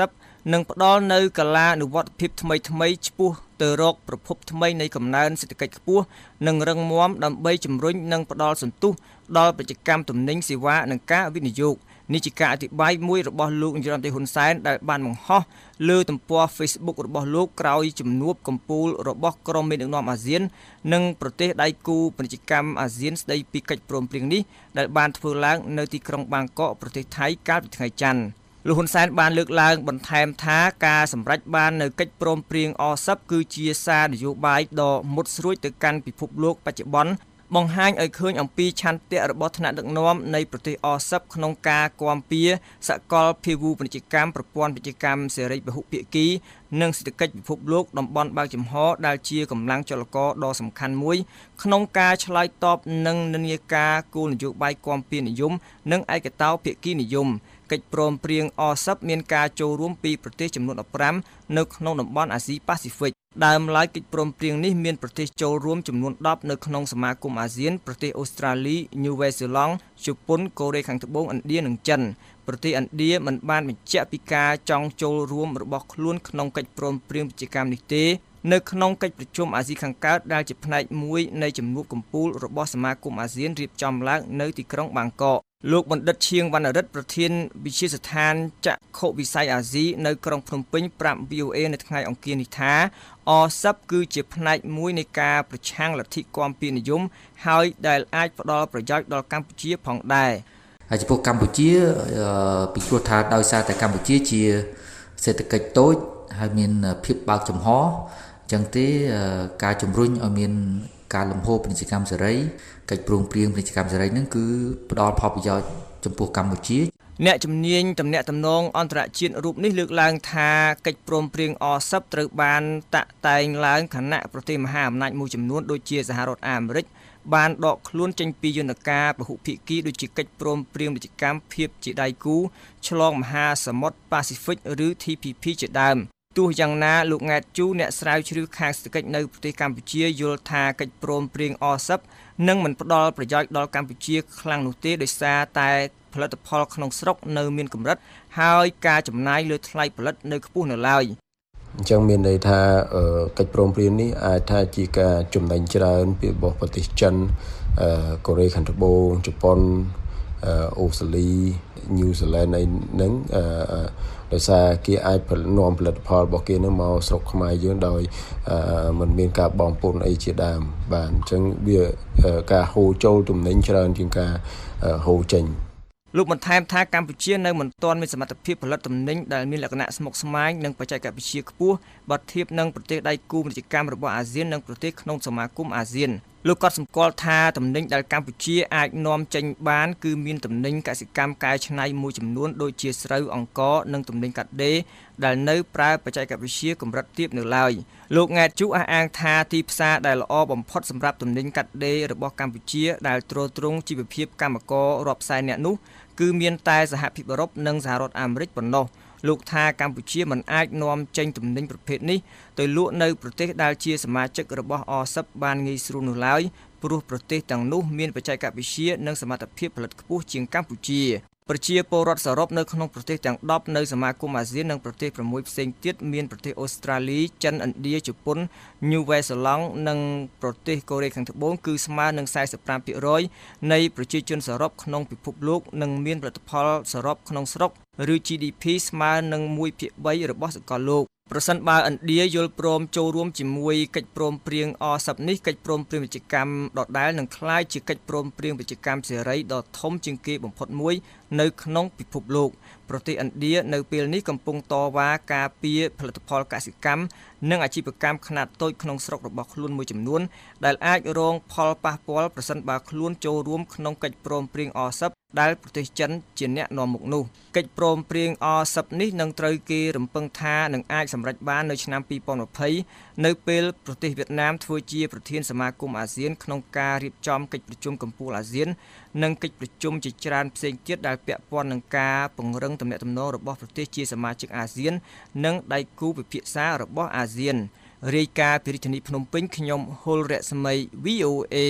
និងផ្ដល់នូវកាលានុវត្តភាពថ្មីថ្មីឆ្ពោះទៅរកប្រភពថ្មីនៃកំណើនសេដ្ឋកិច្ចខ្ពស់និងរឹងមាំដើម្បីជំរុញនិងផ្ដល់សន្ទុះដល់ពាណិជ្ជកម្មទំនិញសេវានិងការវិនិយោគនេះជាការអធិប្បាយមួយរបស់លោកនាយរដ្ឋមន្ត្រីហ៊ុនសែនដែលបានបង្ហោះលើទំព័រ Facebook របស់លោកក្រោយជំនួបកំពូលរបស់ក្រុមមេដឹកនាំអាស៊ាននិងប្រទេសដៃគូពាណិជ្ជកម្មអាស៊ានស្ដីពីកិច្ចព្រមព្រៀងនេះដែលបានធ្វើឡើងនៅទីក្រុងបាងកកប្រទេសថៃកាលពីថ្ងៃច័ន្ទលោកហ៊ុនសែនបានលើកឡើងបន្ថែមថាការសម្រេចបាននៅកិច្ចព្រមព្រៀងអសឹបគឺជាសារនយោបាយដ៏មុតស្រួចទៅកាន់ពិភពលោកបច្ចុប្បន្នបង្ហាញឲ្យឃើញអំពីឆន្ទៈរបស់ថ្នាក់ដឹកនាំនៃប្រទេសអសឹបក្នុងការគាំពៀសកលភាវូពាណិជ្ជកម្មប្រព័ន្ធពាណិជ្ជកម្មសេរីពហុភាគីនិងសេដ្ឋកិច្ចពិភពលោកតំបន់បើកចំហដែលជាកម្លាំងចលករដ៏សំខាន់មួយក្នុងការឆ្លើយតបនឹងនិន្នាការគោលនយោបាយគាំពៀនិយមនិងឯកតោភាគីនិយមកិច្ចព្រមព្រៀងអសឹបមានការចូលរួមពីប្រទេសចំនួនដប់ប្រាំនៅក្នុងតំបន់អាស៊ីប៉ាស៊ីហ្វិកដើមឡើយកិច្ចព្រមព្រៀងនេះមានប្រទេសចូលរួមចំនួនដប់នៅក្នុងសមាគមអាស៊ានប្រទេសអូស្ត្រាលីញូវែលសេឡង់ជប៉ុនកូរ៉េខាងត្បូងឥណ្ឌានិងចិនប្រទេសឥណ្ឌាមិនបានបញ្ជាក់ពីការចង់ចូលរួមរបស់ខ្លួនក្នុងកិច្ចព្រមព្រៀងពាណិជ្ជកម្មនេះទេនៅក្នុងកិច្ចប្រជុំអាស៊ីខាងកើតដែលជាផ្នែកមួយនៃជំនួបកំពូលរបស់សមាគមអាស៊ានរៀបចំឡើងនៅទីក្រុងបាងកកលោកបណ្ឌិតឈៀងវណ្ណរិទ្ធប្រធានវិទ្យាស្ថានចក្ខុវិស័យអាស៊ីនៅក្រុងភ្នំពេញប្រាប់ វី អូ អេ នៅថ្ងៃអង្គារនេះថាអសឹបគឺជាផ្នែកមួយនៃការប្រឆាំងលទ្ធិគាំពៀនិយមហើយដែលអាចផ្ដល់ប្រយោជន៍ដល់កម្ពុជាផងដែរហើយចំពោះកម្ពុជាពីព្រោះថាដោយសារតែកម្ពុជាជាសេដ្ឋកិច្ចតូចហើយមានភាពបើកចំហអញ្ចឹងទេការជំរុញឲ្យមានការលំហូរពាណិជ្ជកម្មសេរីកិច្ចព្រមព្រៀងពាណិជ្ជកម្មសេរីហ្នឹងគឺផ្ដល់ផលប្រយោជន៍ចំពោះកម្ពុជាអ្នកជំនាញតំណាក់តំណងអន្តរជាតិរូបនេះលើកឡើងថាកិច្ចព្រមព្រៀងអសឹបត្រូវបានតាក់តែងឡើងខណៈប្រទេសមហាអំណាចមួយចំនួនដូចជាសហរដ្ឋអាមេរិកបានដកខ្លួនចេញពីយន្តការពហុភាគីដូចជាកិច្ចព្រមព្រៀងពាណិជ្ជកម្មភាពជាដៃគូឆ្លងមហាសមុទ្រប៉ាស៊ីហ្វិកឬ ធី ភី ភី ជាដើមទោះយ៉ាងណាលោកង៉ែតជូអ្នកស្រាវជ្រាវខាងសេដ្ឋកិច្ចនៅប្រទេសកម្ពុជាយល់ថាកិច្ចព្រមព្រៀងអសឹបនឹងមិនផ្ដល់ប្រយោជន៍ដល់កម្ពុជាខ្លាំងនោះទេដោយសារតែផលិតផលក្នុងស្រុកនៅមានកម្រិតហើយការចំណាយលើថ្លៃផលិតនៅខ្ពស់នៅឡើយអញ្ចឹងមានន័យថាកិច្ចព្រមព្រៀងនេះអាចថាជាការចំណេញច្រើនពីរបស់ប្រទេសចិនកូរ៉េខាងត្បូងជប៉ុនអូស្ត្រាលីញូហ្សេឡង់ហ្នឹងដោយសារគេអាចនាំផលិតផលរបស់គេនឹងមកស្រុកខ្មែរយើងដោយមិនមានការបងពុនអីជាដើមបាទអញ្ចឹងវាការហូរចូលទំនិញច្រើនជាងការហូរចេញលោកបន្ថែមថាកម្ពុជានៅមិនទាន់មានសមត្ថភាពផលិតទំនិញដែលមានលក្ខណៈស្មុគស្មាញនិងបច្ចេកវិទ្យាខ្ពស់បើធៀបនឹងប្រទេសដៃគូពាណិជ្ជកម្មរបស់អាស៊ាននិងប្រទេសក្នុងសមាគមអាស៊ានលោកក៏សម្គាល់ថាទំនិញដែលកម្ពុជាអាចនាំចេញបានគឺមានទំនិញកសិកម្មកែច្នៃមួយចំនួនដូចជាស្រូវអង្ករនិងទំនិញកាត់ដេរដែលនៅប្រើបច្ចេកវិទ្យាកម្រិតទាបនៅឡើយលោកង៉ែតជូអះអាងថាទីផ្សារដែលល្អបំផុតសម្រាប់ទំនិញកាត់ដេររបស់កម្ពុជាដែលទ្រទ្រង់ជីវភាពកម្មកររាប់សែននាក់នោះគឺមានតែសហភាពអឺរ៉ុបនិងសហរដ្ឋអាមេរិកប៉ុណ្ណោះលោកថាកម្ពុជាមិនអាចនាំចេញទំនិញប្រភេទនេះទៅលក់នៅប្រទេសដែលជាសមាជិករបស់អសឹបបានងាយស្រួលនោះឡើយព្រោះប្រទេសទាំងនោះមានបច្ចេកវិទ្យានិងសមត្ថភាពផលិតខ្ពស់ជាងកម្ពុជាប្រជាពលរដ្ឋសរុបនៅក្នុងប្រទេសទាំងដប់នៅសមាគមអាស៊ាននិងប្រទេសប្រាំមួយផ្សេងទៀតមានប្រទេសអូស្ត្រាលីចិនឥណ្ឌាជប៉ុនញូវែលសេឡង់និងប្រទេសកូរ៉េខាងត្បូងគឺស្មើនឹង ៤៥ភាគរយ នៃប្រជាជនសរុបក្នុងពិភពលោកនិងមានផលិតផលសរុបក្នុងស្រុកឬ ជី ឌី ភី ស្មើនឹង មួយភាគបី របស់សកលលោកប្រសិនបើឥណ្ឌាយល់ព្រមចូលរួមជាមួយកិច្ចព្រមព្រៀងអសឹបនេះកិច្ចព្រមព្រៀងពាណិជ្ជកម្មដដែលនឹងក្លាយជាកិច្ចព្រមព្រៀងពាណិជ្ជកម្មសេរីដ៏ធំជាងគេបំផុតមួយនៅក្នុងពិភពលោកប្រទេសឥណ្ឌានៅពេលនេះកំពុងតវ៉ាការពារផលិតផលកសិកម្មនិងអាជីវកម្មខ្នាតតូចក្នុងស្រុករបស់ខ្លួនមួយចំនួនដែលអាចរងផលប៉ះពាល់ប្រសិនបើខ្លួនចូលរួមក្នុងកិច្ចព្រមព្រៀងអសឹបដែលប្រទេសចិនជាអ្នកនាំមុខនោះកិច្ចព្រមព្រៀងអសឹបនេះនឹងត្រូវគេរំពឹងថានឹងអាចសម្រេចបាននៅឆ្នាំពីរពាន់ยี่สิบនៅពេលប្រទេសវៀតណាមធ្វើជាប្រធានសមាគមអាស៊ានក្នុងការរៀបចំកិច្ចប្រជុំកំពូលអាស៊ាននិងកិច្ចប្រជុំជាច្រើនផ្សេងទៀតដែលពាក់ព័ន្ធនឹងការពង្រឹងទំនាក់ទំនងរបស់ប្រទេសជាសមាជិកអាស៊ាននិងដៃគូពិភាក្សារបស់អាស៊ានរាយការណ៍ពីរាជធានីភ្នំពេញខ្ញុំហុលរស្មី វី អូ เอ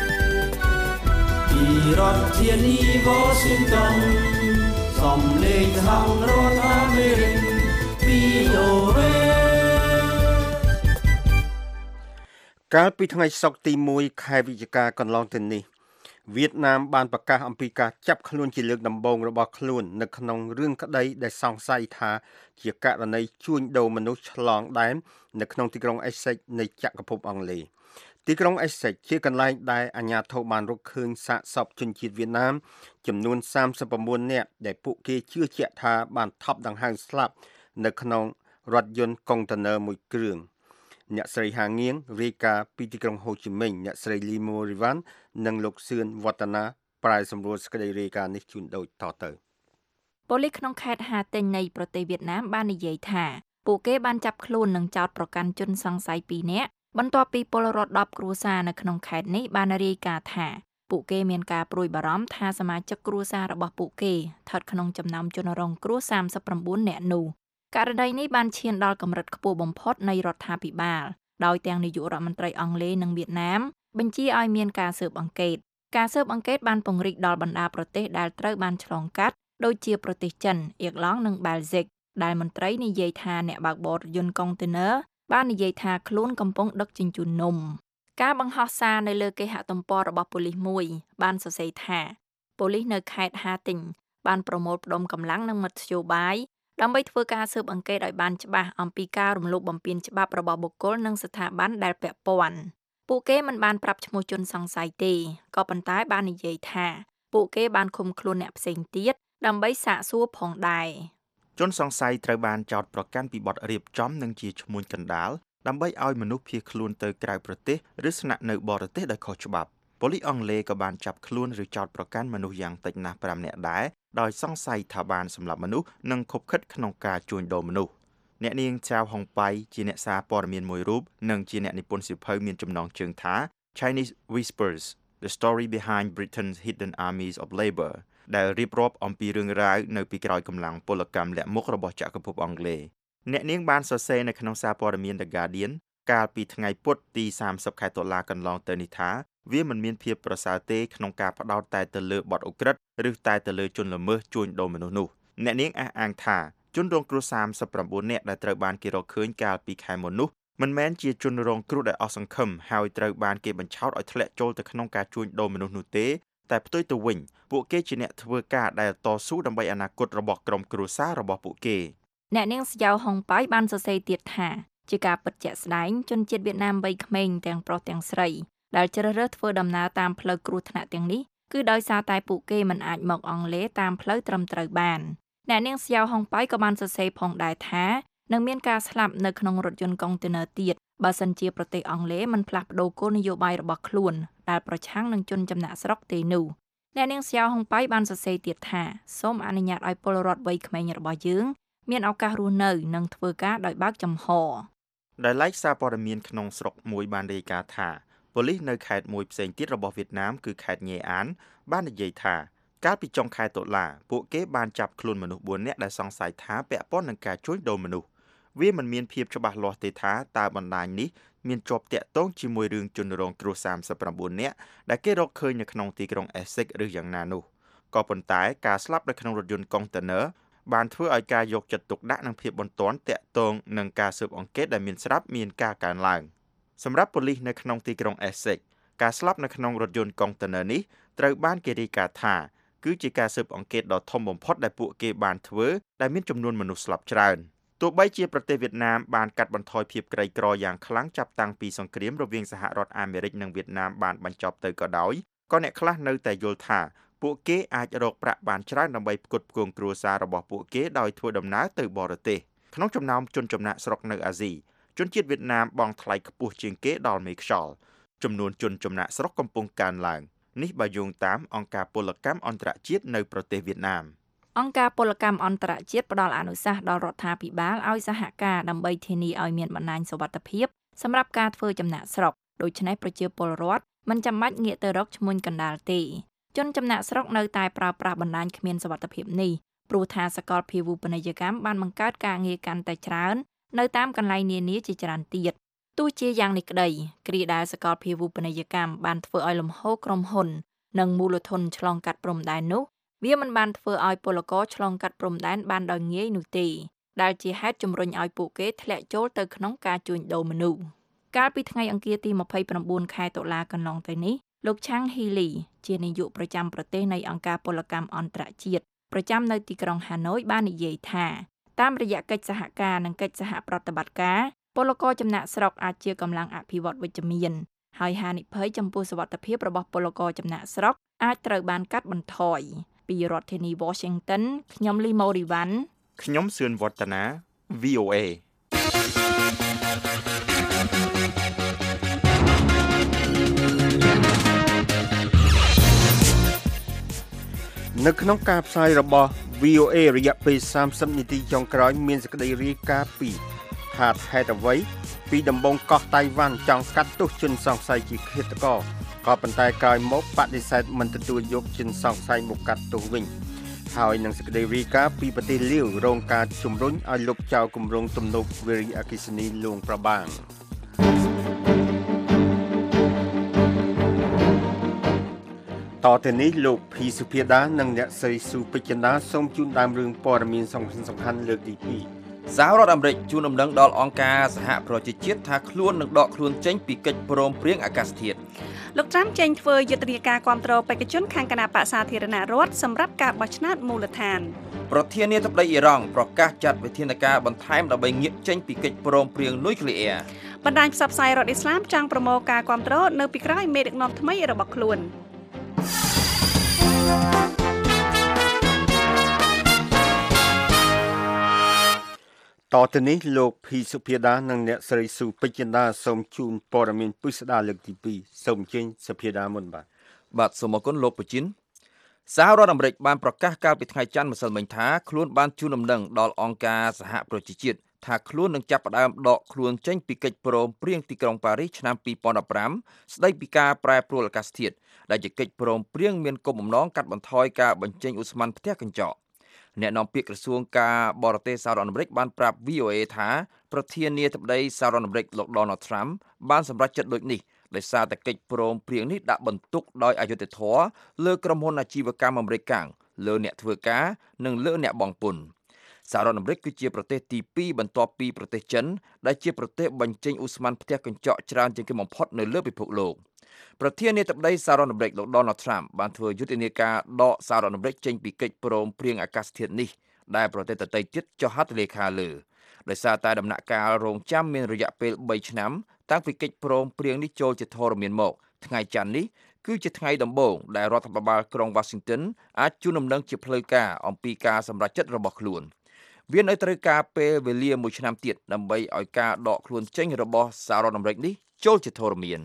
ពីរដ្ឋធានី Washington សំឡេងហៅរត់អាមេរិក វី អូ เอកាលពីថ្ងៃសុក្រទីមួយខែវិច្ឆិកាកន្លងទៅនេះវៀតណាមបានប្រកាសអំពីការចាប់ខ្លួនជាលើកដំបូងរបស់ខ្លួននៅក្នុងរឿងក្តីដែលសង្ស័យថាជាករណីជួញដូរមនុស្សឆ្លងដែននៅក្នុងទីក្រុងអេសិចនៃចក្រភពអង់គ្លេសទីក្រុងអេសិចជាកន្លែងដែលអាជ្ញាធរបានរកឃើញសាកសពជនជាតិវៀតណាមចំនួនសាមសិប៩នាក់ដែលពួកគេជឿជាក់ថាបានថប់ដង្ហើមស្លាប់នៅក្នុងរថយន្តកុងតឺន័រមួយគ្រឿងអ្នកស្រីហាងៀងរាយការណ៍ពីទីក្រុងហូជីមិញអ្នកស្រីលីម៉ូរីវ៉ាន់និងលោកសឿនវឌ្ឍនាប្រាយសម្រួលសេចក្តីរាយការណ៍នេះជូនដូចតទៅប៉ូលីសក្នុងខេត្តហាទិញនៃប្រទេសវៀតណាមបាននិយាយថាពួកគេបានចាប់ខ្លួននិងចោទប្រកាន់ជនសង្ស័យពីរនាក់បន្ទាប់ពីពលរដ្ឋដប់គ្រួសារនៅក្នុងខេត្តនេះបានរាយការណ៍ថាពួកគេមានការព្រួយបារម្ភថាសមាជិកគ្រួសាររបស់ពួកគេស្ថិតក្នុងចំណោមជនរងគ្រោះសាមសិប៩នាក់នោះករណីនេះបានឈានដល់កម្រិតខ្ពស់បំផុតនៃរដ្ឋាភិបាលដោយទាំងនាយករដ្ឋមន្ត្រីអង់គ្លេសនិងវៀតណាមបញ្ជាឲ្យមានការស៊ើបអង្កេតការស៊ើបអង្កេតបានពង្រីកដល់បណ្ដាប្រទេសដែលត្រូវបានឆ្លងកាត់ដូចជាប្រទេសចិនអៀរឡង់និងបែលហ្សិកដែលមន្ត្រីនិយាយថាអ្នកបើកបររថយន្តកុងតឺន័របាននិយាយថាខ្លួនកំពុងដឹកជញ្ជូននំការបង្ហោះសារនៅលើគេហទំព័ររបស់ប៉ូលីសមួយបានសរសេរថាប៉ូលីសនៅខេត្តហាទិញបានប្រមូលផ្ដុំកម្លាំងនិងមធ្យោបាយដើម្បីធ្វើការស៊ើបអង្កេតឲ្យបានច្បាស់អំពីការរំលោភបំពានច្បាប់របស់បុគ្គលនិងស្ថាប័នដែលពាក់ព័ន្ធពួកគេមិនបានប្រាប់ឈ្មោះជនសង្ស័យទេក៏ប៉ុន្តែបាននិយាយថាពួកគេបានឃុំខ្លួនអ្នកផ្សេងទៀតដើម្បីសាកសួរផងដែរជនសង្ស័យត្រូវបានចោទប្រកាន់ពីបទរៀបចំនិងជាឈ្មួញកណ្ដាលដើម្បីឲ្យមនុស្សភៀសខ្លួនទៅក្រៅប្រទេសឬស្នាក់នៅបរទេសដោយខុសច្បាប់ប៉ូលីសអង់គ្លេសក៏បានចាប់ខ្លួនឬចោទប្រកាន់មនុស្សយ៉ាងតិចណាស់ប្រាំនាក់ដែរដោយសង្ស័យថាបានសម្លាប់មនុស្សនិងខុបខិតក្នុងការជួញដូរមនុស្សអ្នកនាងចៅហុងប៉ៃជាអ្នកសារព័ត៌មានមួយរូបនិងជាអ្នកនិពន្ធសៀវភៅមានចំណងជើងថា Chinese Whispers The Story Behind Britain's Hidden Armies of Labour ដែលរៀបរាប់អំពីរឿងរ៉ាវនៅពីក្រោយកម្លាំងពលកម្មលាក់មុខរបស់ចក្រភពអង់គ្លេសអ្នកនាងបានសរសេរនៅក្នុងសារព័ត៌មាន The Guardian កាលពីថ្ងៃពុធទីសាមសិបខែតុលាកន្លងទៅនេះថាវាមិនមានភាពប្រសើរទេក្នុងការផ្ដោតតែទៅលើបទឧក្រិដ្ឋឬតែទៅលើជនល្មើសជួញដូរមនុស្សនោះអ្នកនាងអះអាងថាជនរងគ្រោះសាមសិប៩នាក់ដែលត្រូវបានគេរកឃើញកាលពីខែមុននោះមិនមែនជាជនរងគ្រោះដែលអស់សង្ឃឹមហើយត្រូវបានគេបញ្ឆោតឲ្យធ្លាក់ចូលទៅក្នុងការជួញដូរមនុស្សនោះទេតែផ្ទុយទៅវិញពួកគេជាអ្នកធ្វើការដែលតស៊ូដើម្បីអនាគតរបស់ក្រុមគ្រួសាររបស់ពួកគេអ្នកនាងស្យ៉ាវហុងប៉ៃបានសរសេរទៀតថាជាការពិតជាក់ស្ដែងជនជាតិវៀតណាមវ័យក្មេងទាំងប្រុសទាំងស្រីដែលជ្រើសរើសធ្វើដំណើរតាមផ្លូវគ្រោះថ្នាក់ទាំងនេះគឺដោយសារតែពួកគេមិនអាចមកអង់គ្លេសតាមផ្លូវត្រឹមត្រូវបានអ្នកនាងស្យ៉ាវហុងប៉ៃក៏បានសរសេរផងដែរថានឹងមានការស្លាប់នៅក្នុងរថយន្តកុងតឺន័រទៀតបើសិនជាប្រទេសអង់គ្លេសមិនផ្លាស់ប្ដូរគោលនយោបាយរបស់ខ្លួនដែលប្រឆាំងនឹងជនចំណាក់ស្រុកទេនោះអ្នកនាងស្យ៉ាវហុងប៉ៃបានសរសេរទៀតថាសូមអនុញ្ញាតឲ្យពលរដ្ឋវ័យក្មេងរបស់យើងមានឱកាសរស់នៅនិងធ្វើការដោយបើកចំហដែលឡែកសារព័ត៌មានក្នុងស្រុកមួយបានរាយការណ៍ថាប៉ូលីសនៅខេត្តមួយផ្សេងទៀតរបស់វៀតណាមគឺខេត្តញេអានបាននិយាយថាកាលពីចុងខែតុលាពួកគេបានចាប់ខ្លួនមនុស្សបួននាក់ដែលសង្ស័យថាពាក់ព័ន្ធនឹងការជួញដូរមនុស្សវាមិនមានភាពច្បាស់លាស់ទេថាតើបណ្ដាញនេះមានជាប់តាក់ទងជាមួយរឿងជនរងគ្រោះសាមសិប៩នាក់ដែលគេរកឃើញនៅក្នុងទីក្រុងអេសិកឬយ៉ាងណានោះក៏ប៉ុន្តែការស្លាប់នៅក្នុងរថយន្តកុងតឺន័របានធ្វើឲ្យការយកចិត្តទុកដាក់និងភាពបន្ទាន់តាក់ទងនឹងការស៊ើបអង្កេតដែលមានស្រាប់មានការកើនឡើងសម្រាប់ប៉ូលីសនៅក្នុងទីក្រុងអេសិកការស្លាប់នៅក្នុងរថយន្តកុងតឺន័រនេះត្រូវបានគេរាយការណ៍ថាគឺជាការស៊ើបអង្កេតដ៏ធំបំផុតដែលពួកគេបានធ្វើដែលមានចំនួនមនុស្សស្លាប់ច្រើនទោះបីជាប្រទេសវៀតណាមបានកាត់បន្ថយភាពក្រីក្រយ៉ាងខ្លាំងចាប់តាំងពីសង្គ្រាមរវាងសហរដ្ឋអាមេរិកនិងវៀតណាមបានបញ្ចប់ទៅក៏ដោយក៏អ្នកខ្លះនៅតែយល់ថាពួកគេអាចរកប្រាក់បានច្រើនដើម្បីផ្គត់ផ្គង់គ្រួសាររបស់ពួកគេដោយធ្វើដំណើរទៅបរទេសក្នុងចំណោមជនចំណាក់ស្រុកនៅអាស៊ីជនជាតិវៀតណាមបង់ថ្លៃខ្ពស់ជាងគេដល់មេខ្យល់ចំនួនជនចំណាក់ស្រុកកំពុងកើនឡើងនេះបើយោងតាមអង្គការពលកម្មអន្តរជាតិនៅប្រទេសវៀតណាមអង្គការពលកម្មអន្តរជាតិផ្ដល់អនុសាសន៍ដល់រដ្ឋាភិបាលឲ្យសហការដើម្បីធានាឲ្យមានបណ្ដាញសុវត្ថិភាពសម្រាប់ការធ្វើចំណាក់ស្រុកដូច្នេះប្រជាពលរដ្ឋមិនចាំបាច់ងាកទៅរកឈ្មួញកណ្ដាលទេជនចំណាក់ស្រុកនៅតែប្រើប្រាស់បណ្ដាញគ្មានសុវត្ថិភាពនេះព្រោះថាសកលភាវូបនីយកម្មបានបង្កើតការងារកាន់តែច្រើននៅតាមកន្លែងនានាជាច្រើនទៀតទោះជាយ៉ាងនេះក្តីគ្រាដែលសកលភាវូបនីយកម្មបានធ្វើឲ្យលំហូរក្រុមហ៊ុននិងមូលធនឆ្លងកាត់ព្រំដែននោះវាមិនបានធ្វើឲ្យពលករឆ្លងកាត់ព្រំដែនបានដោយងាយនោះទេដែលជាហេតុជំរុញឲ្យពួកគេធ្លាក់ចូលទៅក្នុងការជួញដូរមនុស្សកាលពីថ្ងៃអង្គារទីម្ភៃប្រាំបួនខែតុលាកន្លងទៅនេះលោកឆាំងហ៊ីលីជានាយកប្រចាំប្រទេសនៃអង្គការពលកម្មអន្តរជាតិប្រចាំនៅទីក្រុងហាណូយបាននិយាយថាតាមរយៈកិច្ចសហការនិងកិច្ចសហប្រតិបត្តិការពលករចំណាក់ស្រុកអាចជាកម្លាំងអភិវឌ្ឍវិជ្ជមានហើយហានិភ័យចំពោះសុវត្ថិភាពរបស់ពលករចំណាក់ស្រុកអាចត្រូវបានកាត់បន្ថយពីរដ្ឋធានី Washington ខ្ញុំលីម៉ូរីវ៉ាន់ខ្ញុំសឿនវឌ្ឍនា វី អូ เอនៅក្នុងការផ្សាយរបស់ វី អូ เอ រយៈពេលសាមសិបនាទីចុងក្រោយមានសេចក្តីរាយការណ៍ពីថាហេតុអ្វីពីដំបងកោះតៃវ៉ាន់ចង់កាត់ទោសជនសង្ស័យជាឃាតករក៏ប៉ុន្តែក្រោយមកបដិសេធមិនទទួលយកជនសង្ស័យមកកាត់ទោសវិញហើយនឹងសេចក្តីរាយការណ៍ពីប្រទេសលាវរងការជំរុញឲ្យលុបចោលគម្រោងទំនប់វារីអគ្គិសនីលួងប្របាងតទៅនេះលោកភីសុភាដានិងអ្នកស្រីស៊ូពេជ្ជដាសូមជូនដើមរឿងព័ត៌មានសំខាន់ៗលើកទីពីរសហរដ្ឋអាមេរិកជូនដំណឹងដល់អង្គការសហប្រជាជាតិថាខ្លួននឹងដកខ្លួនចេញពីកិច្ចព្រមព្រៀងអាកាសធាតុលោកត្រាំចេញធ្វើយុទ្ធនាការគាំទ្របេក្ខជនខាងគណៈបក្សសាធារណរដ្ឋសម្រាប់ការបោះឆ្នោតមូលដ្ឋានប្រធានាធិបតីអ៊ីរ៉ង់ប្រកាសចាត់វិធានការបន្ថែមដើម្បីងាកចេញពីកិច្ចព្រមព្រៀងនុយក្លេអ៊ែរបណ្ដាញផ្សព្វផ្សាយរដ្ឋអ៊ីស្លាមចង់ប្រមូលការគាំទ្រនៅពីក្រោយមេដឹកនាំថ្មីរបស់ខ្លួនតទៅនេះលោកភីសុភាដានិងអ្នកស្រីស៊ូពេជ្ជដាសូមជូនព័ត៌មានពិស្ដារលើកទីពីរសូមអញ្ជើញសុភាដាមុនបាទបាទសូមអរគុណលោកពូជីនសហរដ្ឋអាមេរិកបានប្រកាសកាលពីថ្ងៃច័ន្ទម្សិលមិញថាខ្លួនបានជូនដំណឹងដល់អង្គការសហប្រជាជាតិថាខ្លួននឹងចាប់ផ្ដើមដកខ្លួនចេញពីកិច្ចព្រមព្រៀងទីក្រុងប៉ារីសឆ្នាំពីរពាន់ដប់ប្រាំស្ដីពីការប្រែប្រួលអាកាសធាតុដែលជាកិច្ចព្រមព្រៀងមានគោលបំណងកាត់បន្ថយការបញ្ចេញឧស្ម័នផ្ទះកញ្ចក់អ្នកនាំពាក្យក្រសួងការបរទេសសហរដ្ឋអាមេរិកបានប្រាប់ វី អូ เอ ថាប្រធានាធិបតីសហរដ្ឋអាមេរិកលោក Donald Trump បានសម្រេចចិត្តដូចនេះដោយសារតែកិច្ចព្រមព្រៀងនេះដាក់បន្ទុកដោយអយុត្តិធម៌លើក្រុមហ៊ុនអាជីវកម្មអាមេរិកកាំងលើអ្នកធ្វើការនិងលើអ្នកបង់ពន្ធសហរដ្ឋអាមេរិកគឺជាប្រទេសទីពីរបន្ទាប់ពីប្រទេសចិនដែលជាប្រទេសបញ្ចេញឧស្ម័នផ្ទះកញ្ចក់ច្រើនជាងគេបំផុតនៅលើពិភពលោកប្រធានាធិបតីសហរដ្ឋអាមេរិកលោក Donald Trump បានធ្វើយុទ្ធនាការដកសហរដ្ឋអាមេរិកចេញពីកិច្ចព្រមព្រៀងអាកាសធាតុនេះដែលប្រទេសដទៃទៀតចុះហត្ថលេខាលើដោយសារតែដំណាក់កាលរងចាំមានរយៈពេលបីឆ្នាំតាំងពីកិច្ចព្រមព្រៀងនេះចូលជាធរមានមកថ្ងៃច័ន្ទនេះគឺជាថ្ងៃដំបូងដែលរដ្ឋាភិបាលក្រុង Washington អាចជូនដំណឹងជាផ្លូវការអំពីការសម្រេចចិត្តរបស់ខ្លួនវានៅត្រូវការពេលវេលាមួយឆ្នាំទៀតដើម្បីឲ្យការដកខ្លួនចេញរបស់សហរដ្ឋអាមេរិកនេះចូលជាធរមាន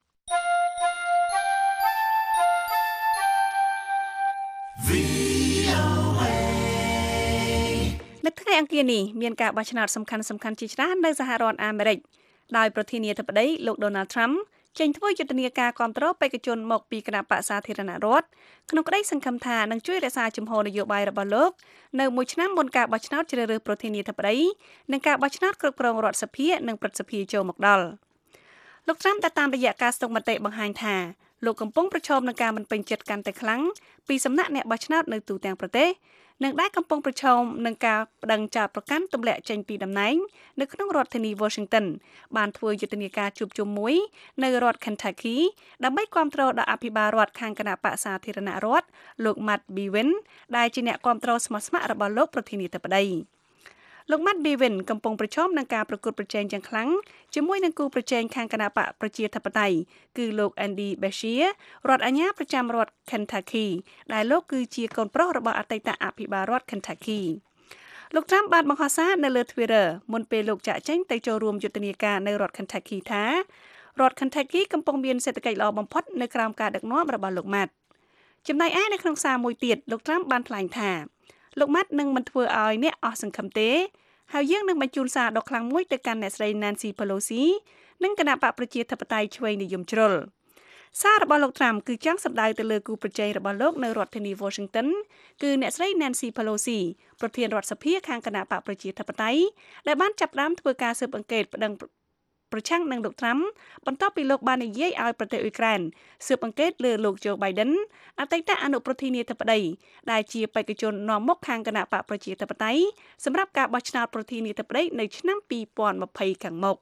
នៅថ្ងៃអង្គារនេះមានការបោះឆ្នោតសំខាន់សំខាន់ជាច្រើននៅសហរដ្ឋអាមេរិកដោយប្រធានាធិបតីលោក Donald Trump ចេញធ្វើយុទ្ធនាការគាំទ្របេក្ខជនមកពីគណៈបក្សសាធារណរដ្ឋក្នុងក្តីសង្ឃឹមថានឹងជួយរក្សាជំហរនយោបាយរបស់លោកនៅមួយឆ្នាំមុនការបោះឆ្នោតជ្រើសរើសប្រធានាធិបតីនិងការបោះឆ្នោតគ្រប់គ្រងរដ្ឋសភានិងព្រឹទ្ធសភាចូលមកដល់លោក Trump តាមរយៈការស្ទង់មតិបង្ហាញថាលោកកំពុងប្រឈមនឹងការមិនពេញចិត្តកាន់តែខ្លាំងពីសំណាក់អ្នកបោះឆ្នោតនៅទូទាំងប្រទេសនិងដែលកំពុងប្រឈមនឹងការបដិងចោទប្រកាន់ទម្លាក់ចេញពីតំណែងនៅក្នុងរដ្ឋធានី Washington បានធ្វើយុទ្ធនាការជួបជុំមួយនៅរដ្ឋ Kentucky ដើម្បីគាំទ្រដល់អភិបាលរដ្ឋខាងគណៈបក្សសាធារណរដ្ឋលោក Matt Bevin ដែលជាអ្នកគាំទ្រស្មោះស្ម័គ្ររបស់លោកប្រធានាធិបតីលោក Matt Bevin កំពុងប្រឈមនឹងការប្រកួតប្រជែងយ៉ាងខ្លាំងជាមួយនឹងគូប្រជែងខាងគណៈបកប្រជាធិបតេយ្យគឺលោក Andy Beshear រដ្ឋអាជ្ញាប្រចាំរដ្ឋ Kentucky ដែលលោកគឺជាកូនប្រុសរបស់អតីតអភិបាលរដ្ឋ Kentucky លោក Trump បានបង្ហោះសារនៅលើ Twitter មុនពេលលោកចាក់ចេញទៅចូលរួមយុទ្ធនាការនៅរដ្ឋ Kentucky ថារដ្ឋ Kentucky កំពុងមានសេដ្ឋកិច្ចល្អបំផុតនៅក្រោមការដឹកនាំរបស់លោក Matt ចំណែកឯនៅក្នុងសារមួយទៀតលោក Trump បានថ្លែងថាលោក Matt នឹងមិនធ្វើឲ្យអ្នកអស់សង្ឃឹមទេហើយយើងនឹងបញ្ជូនសារដ៏ខ្លាំងមួយទៅកាន់អ្នកស្រី Nancy Pelosi និងគណៈបកប្រជាធិបតេយ្យឆ្វេងនិយមជ្រុលសាររបស់លោក Trump គឺចង់សម្ដៅទៅលើគូប្រជែងរបស់លោកនៅរដ្ឋធានី Washington គឺអ្នកស្រី Nancy Pelosi ប្រធានរដ្ឋសភាខាងគណៈបកប្រជាធិបតេយ្យដែលបានចាប់ផ្ដើមធ្វើការស៊ើបអង្កេតប្តឹងប្រឆាំងនឹងលោកត្រាំបន្ទាប់ពីលោកបាននិយាយឲ្យប្រទេសអ៊ុយក្រែនស៊ើបអង្កេតលើលោកโจ Biden អតីតអនុប្រធានាធិបតីដែលជាបេក្ខជននាំមុខខាងគណៈបកប្រជាធិបតេយ្យសម្រាប់ការបោះឆ្នោតប្រធានាធិបតីនៅឆ្នាំពីរពាន់ម្ភៃខាងមុខ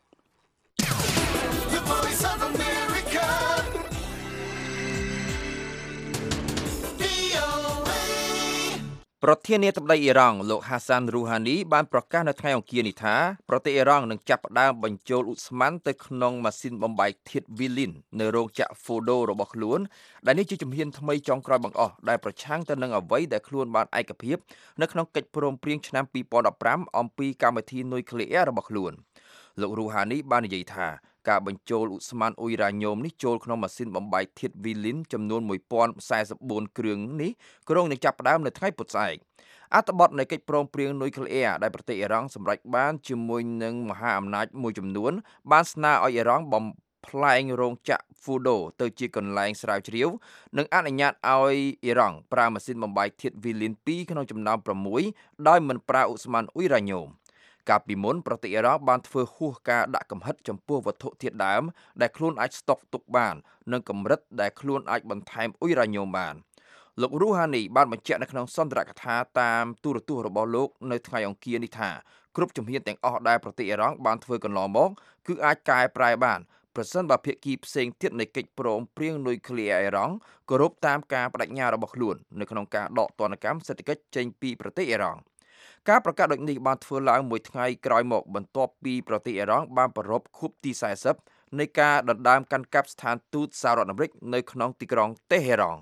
ប្រធានាធិបតីអ៊ីរ៉ង់លោកហាសាន រូហានីបានប្រកាសនៅថ្ងៃអង្គារនេះថាប្រទេសអ៊ីរ៉ង់នឹងចាប់ផ្ដើមបញ្ចូលឧស្ម័នទៅក្នុងម៉ាស៊ីនបំបែកធាតុវីលីននៅរោងចក្រ Fordo របស់ខ្លួនដែលនេះជាជំហានថ្មីចុងក្រោយបង្អស់ដែលប្រឆាំងទៅនឹងអ្វីដែលខ្លួនបានឯកភាពនៅក្នុងកិច្ចព្រមព្រៀងឆ្នាំពីរពាន់ដប់ប្រាំអំពីកម្មវិធីនុយក្លេអ៊ែររបស់ខ្លួនលោករូហានីបាននិយាយថាការបញ្ចូលឧស្ម័នអ៊ុយរ៉ាញ៉ូមនេះចូលក្នុងម៉ាស៊ីនបំបែកធាតុវីលីនចំនួនមួយពាន់សាសប៤គ្រឿងនេះគ្រោងនឹងចាប់ផ្ដើមនៅថ្ងៃពុធស្អែកអត្ថបទនៃកិច្ចព្រមព្រៀងនុយក្លេអ៊ែរដែលប្រទេសអ៊ីរ៉ង់សម្រេចបានជាមួយនឹងមហាអំណាចមួយចំនួនបានស្នើឲ្យអ៊ីរ៉ង់បំផ្លែងរោងចក្រ Fordo ទៅជាកន្លែងស្រាវជ្រាវនិងអនុញ្ញាតឲ្យអ៊ីរ៉ង់ប្រើម៉ាស៊ីនបំបែកធាតុវីលីនពីរក្នុងចំណោមប្រាំមួយដោយមិនប្រើឧស្ម័នអ៊ុយរ៉ាញ៉ូមកាលពីមុនប្រទេសអ៊ីរ៉ង់បានធ្វើហួសការដាក់កំហិតចំពោះវត្ថុធាតុដើមដែលខ្លួនអាចស្តុកទុកបាននិងកម្រិតដែលខ្លួនអាចបន្ថែមអ៊ុយរ៉ាញ៉ូមបានលោករូហានីបានបញ្ជាក់នៅក្នុងសន្ទរកថាតាមទូរទស្សន៍របស់លោកនៅថ្ងៃអង្គារនេះថាគ្រប់ជំហានទាំងអស់ដែលប្រទេសអ៊ីរ៉ង់បានធ្វើកន្លងមកគឺអាចកែប្រែបានប្រសិនបើភាគីផ្សេងទៀតនៃកិច្ចព្រមព្រៀងនុយក្លេអ៊ែរអ៊ីរ៉ង់គោរពតាមការបដិញ្ញារបស់ខ្លួននៅក្នុងការដកទណ្ឌកម្មសេដ្ឋកិច្ចចេញពីប្រទេសអ៊ីរ៉ង់ការប្រកាសដូចនេះបានធ្វើឡើងមួយថ្ងៃក្រោយមកបន្ទាប់ពីប្រទេសអ៊ីរ៉ង់បានប្រារព្ធខួបទីសែសិបនៃការដណ្ដើមកាន់កាប់ស្ថានទូតសហរដ្ឋអាមេរិកនៅក្នុងទីក្រុងតេហេរ៉ង់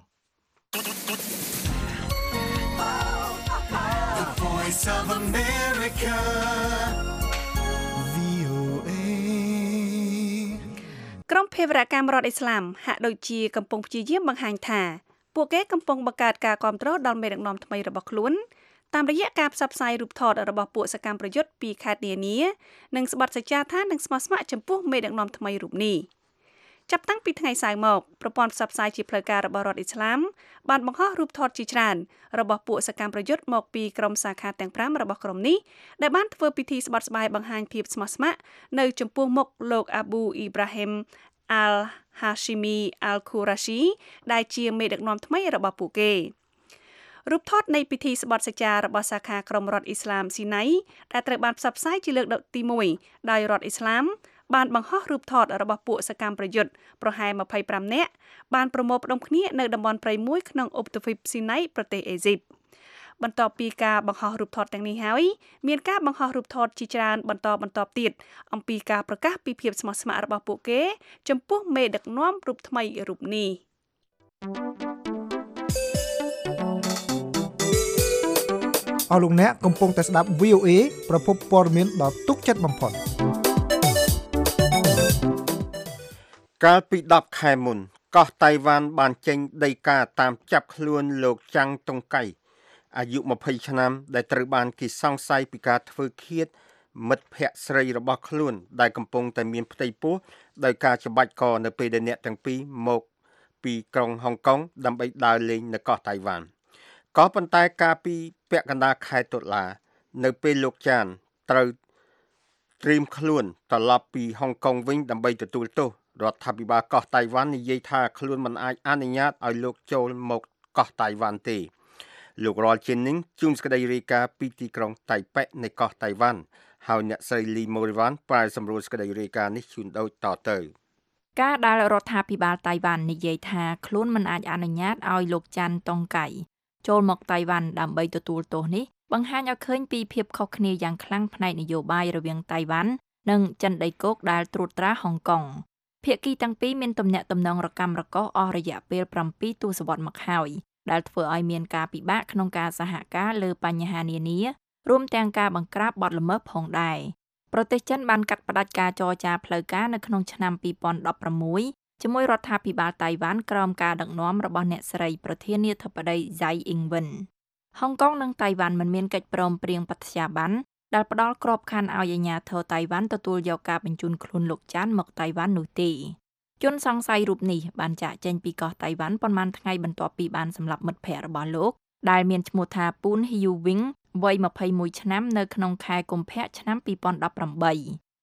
ក្រុមភេរវកម្មរដ្ឋអ៊ីស្លាមហាក់ដូចជាកំពុងព្យាយាមបង្ហាញថាពួកគេកំពុងបង្កើតការគាំទ្រដល់មេដឹកនាំថ្មីរបស់ខ្លួនតាមរយៈការផ្សព្វផ្សាយរូបថតរបស់ពួកសកម្មប្រយុទ្ធពីខេត្តនានានិងស្បត់សច្ចាថានឹងស្មោះស្ម័គ្រចំពោះមេដឹកនាំថ្មីរូបនេះចាប់តាំងពីថ្ងៃសៅរ៍មកប្រព័ន្ធផ្សព្វផ្សាយជាផ្លូវការរបស់រដ្ឋអ៊ីស្លាមបានបង្ហោះរូបថតជាច្រើនរបស់ពួកសកម្មប្រយុទ្ធមកពីក្រុមសាខាទាំងប្រាំរបស់ក្រុមនេះដែលបានធ្វើពិធីស្បត់ស្បាយបង្ហាញភាពស្មោះស្ម័គ្រនៅចំពោះមុខលោកអាប៊ូអ៊ីប្រាហ៊ីមអាល់ហាស៊ីមីអាល់ខូរ៉ាស៊ីដែលជាមេដឹកនាំថ្មីរបស់ពួកគេរូបថតនៃពិធីស្បត់សច្ចារបស់សាខាក្រុមរដ្ឋអ៊ីស្លាមស៊ីណៃដែលត្រូវបានផ្សព្វផ្សាយជាលើកទីមួយដោយរដ្ឋអ៊ីស្លាមបានបង្ហោះរូបថតរបស់ពួកសកម្មប្រយុទ្ធប្រហែលម្ភៃប្រាំនាក់បានប្រមូលផ្ដុំគ្នានៅតំបន់ព្រៃមួយក្នុងឧបទ្វីបស៊ីណៃប្រទេសអេស៊ីបបន្ទាប់ពីការបង្ហោះរូបថតទាំងនេះហើយមានការបង្ហោះរូបថតជាច្រើនបន្តបន្ទាប់ទៀតអំពីការប្រកាសពីភាពស្មោះស្ម័គ្ររបស់ពួកគេចំពោះមេដឹកនាំរូបថ្មីរូបនេះអស់លោកអ្នកកំពុងតែស្ដាប់ វី អូ អេ ប្រភពព័ត៌មានដ៏ទុកចិត្តបំផុតកាលពីដប់ខែមុនកោះតៃវ៉ាន់បានចេញដីកាតាមចាប់ខ្លួនលោកចាំងតុងកៃអាយុម្ភៃឆ្នាំដែលត្រូវបានគេសង្ស័យពីការធ្វើឃាតមិត្តភ័ក្តិស្រីរបស់ខ្លួនដែលកំពុងតែមានផ្ទៃពោះដោយការច្បាច់កនៅពេលដែលអ្នកទាំងពីរមកពីក្រុងហុងកុងដើម្បីដើរលេងនៅកោះតៃវ៉ាន់ក៏ប៉ុន្តែកាលពីពាក់កណ្ដាលខែតុលានៅពេលលោកចានត្រូវត្រៀមខ្លួនត្រឡប់ពីហុងកុងវិញដើម្បីទទួលទោសរដ្ឋាភិបាលកោះតៃវ៉ាន់និយាយថាខ្លួនមិនអាចអនុញ្ញាតឲ្យលោកចូលមកកោះតៃវ៉ាន់ទេលោករលជានឹងជួនសេចក្តីរាយការណ៍ពីទីក្រុងតៃប៉េនៃកោះតៃវ៉ាន់ហើយអ្នកស្រីលីម៉ូរីវ៉ាន់ប្រាយសម្រួលសេចក្តីរាយការណ៍នេះជូនដូចតទៅការដែលរដ្ឋាភិបាលតៃវ៉ាន់និយាយថាខ្លួនមិនអាចអនុញ្ញាតឲ្យលោកចាន់តុងកៃចូលមកតៃវ៉ាន់ដើម្បីទទួលទោសនេះបង្ហាញឲ្យឃើញពីភាពខុសគ្នាយ៉ាងខ្លាំងផ្នែកនយោបាយរវាងតៃវ៉ាន់និងចិនដីគោកដែលត្រួតត្រាហុងកុងភាគីទាំងពីរមានទំនាក់ទំនងរកាំរកូសអស់រយៈពេលប្រាំពីរទសវត្សរ៍មកហើយដែលធ្វើឲ្យមានការពិបាកក្នុងការសហការលើបញ្ហានានារួមទាំងការបង្ក្រាបបទល្មើសផងដែរប្រទេសចិនបានកាត់ផ្តាច់ការចរចាផ្លូវការនៅក្នុងឆ្នាំពីរពាន់ដប់ប្រាំមួយជាមួយរដ្ឋាភិបាលតៃវ៉ាន់ក្រោមការដឹកនាំរបស់អ្នកស្រីប្រធានាធិបតីហ្សៃអ៊ីងវិនហុងកុងនិងតៃវ៉ាន់មិនមានកិច្ចព្រមព្រៀងបត្យាប័ន្នដែលផ្ដល់ក្របខ័ណ្ឌឲ្យអាជ្ញាធរតៃវ៉ាន់ទទួលយកការបញ្ជូនខ្លួនលោកចាន់មកតៃវ៉ាន់នោះទេជនសង្ស័យរូបនេះបានចាកចេញពីកោះតៃវ៉ាន់ប៉ុន្មានថ្ងៃបន្ទាប់ពីបានសម្លាប់មិត្តភ័ក្តិរបស់លោកដែលមានឈ្មោះថាពូនហ៊ីយូវីងវ័យម្ភៃមួយឆ្នាំនៅក្នុងខែកុម្ភៈឆ្នាំពីរពាន់ដប់ប្រាំបី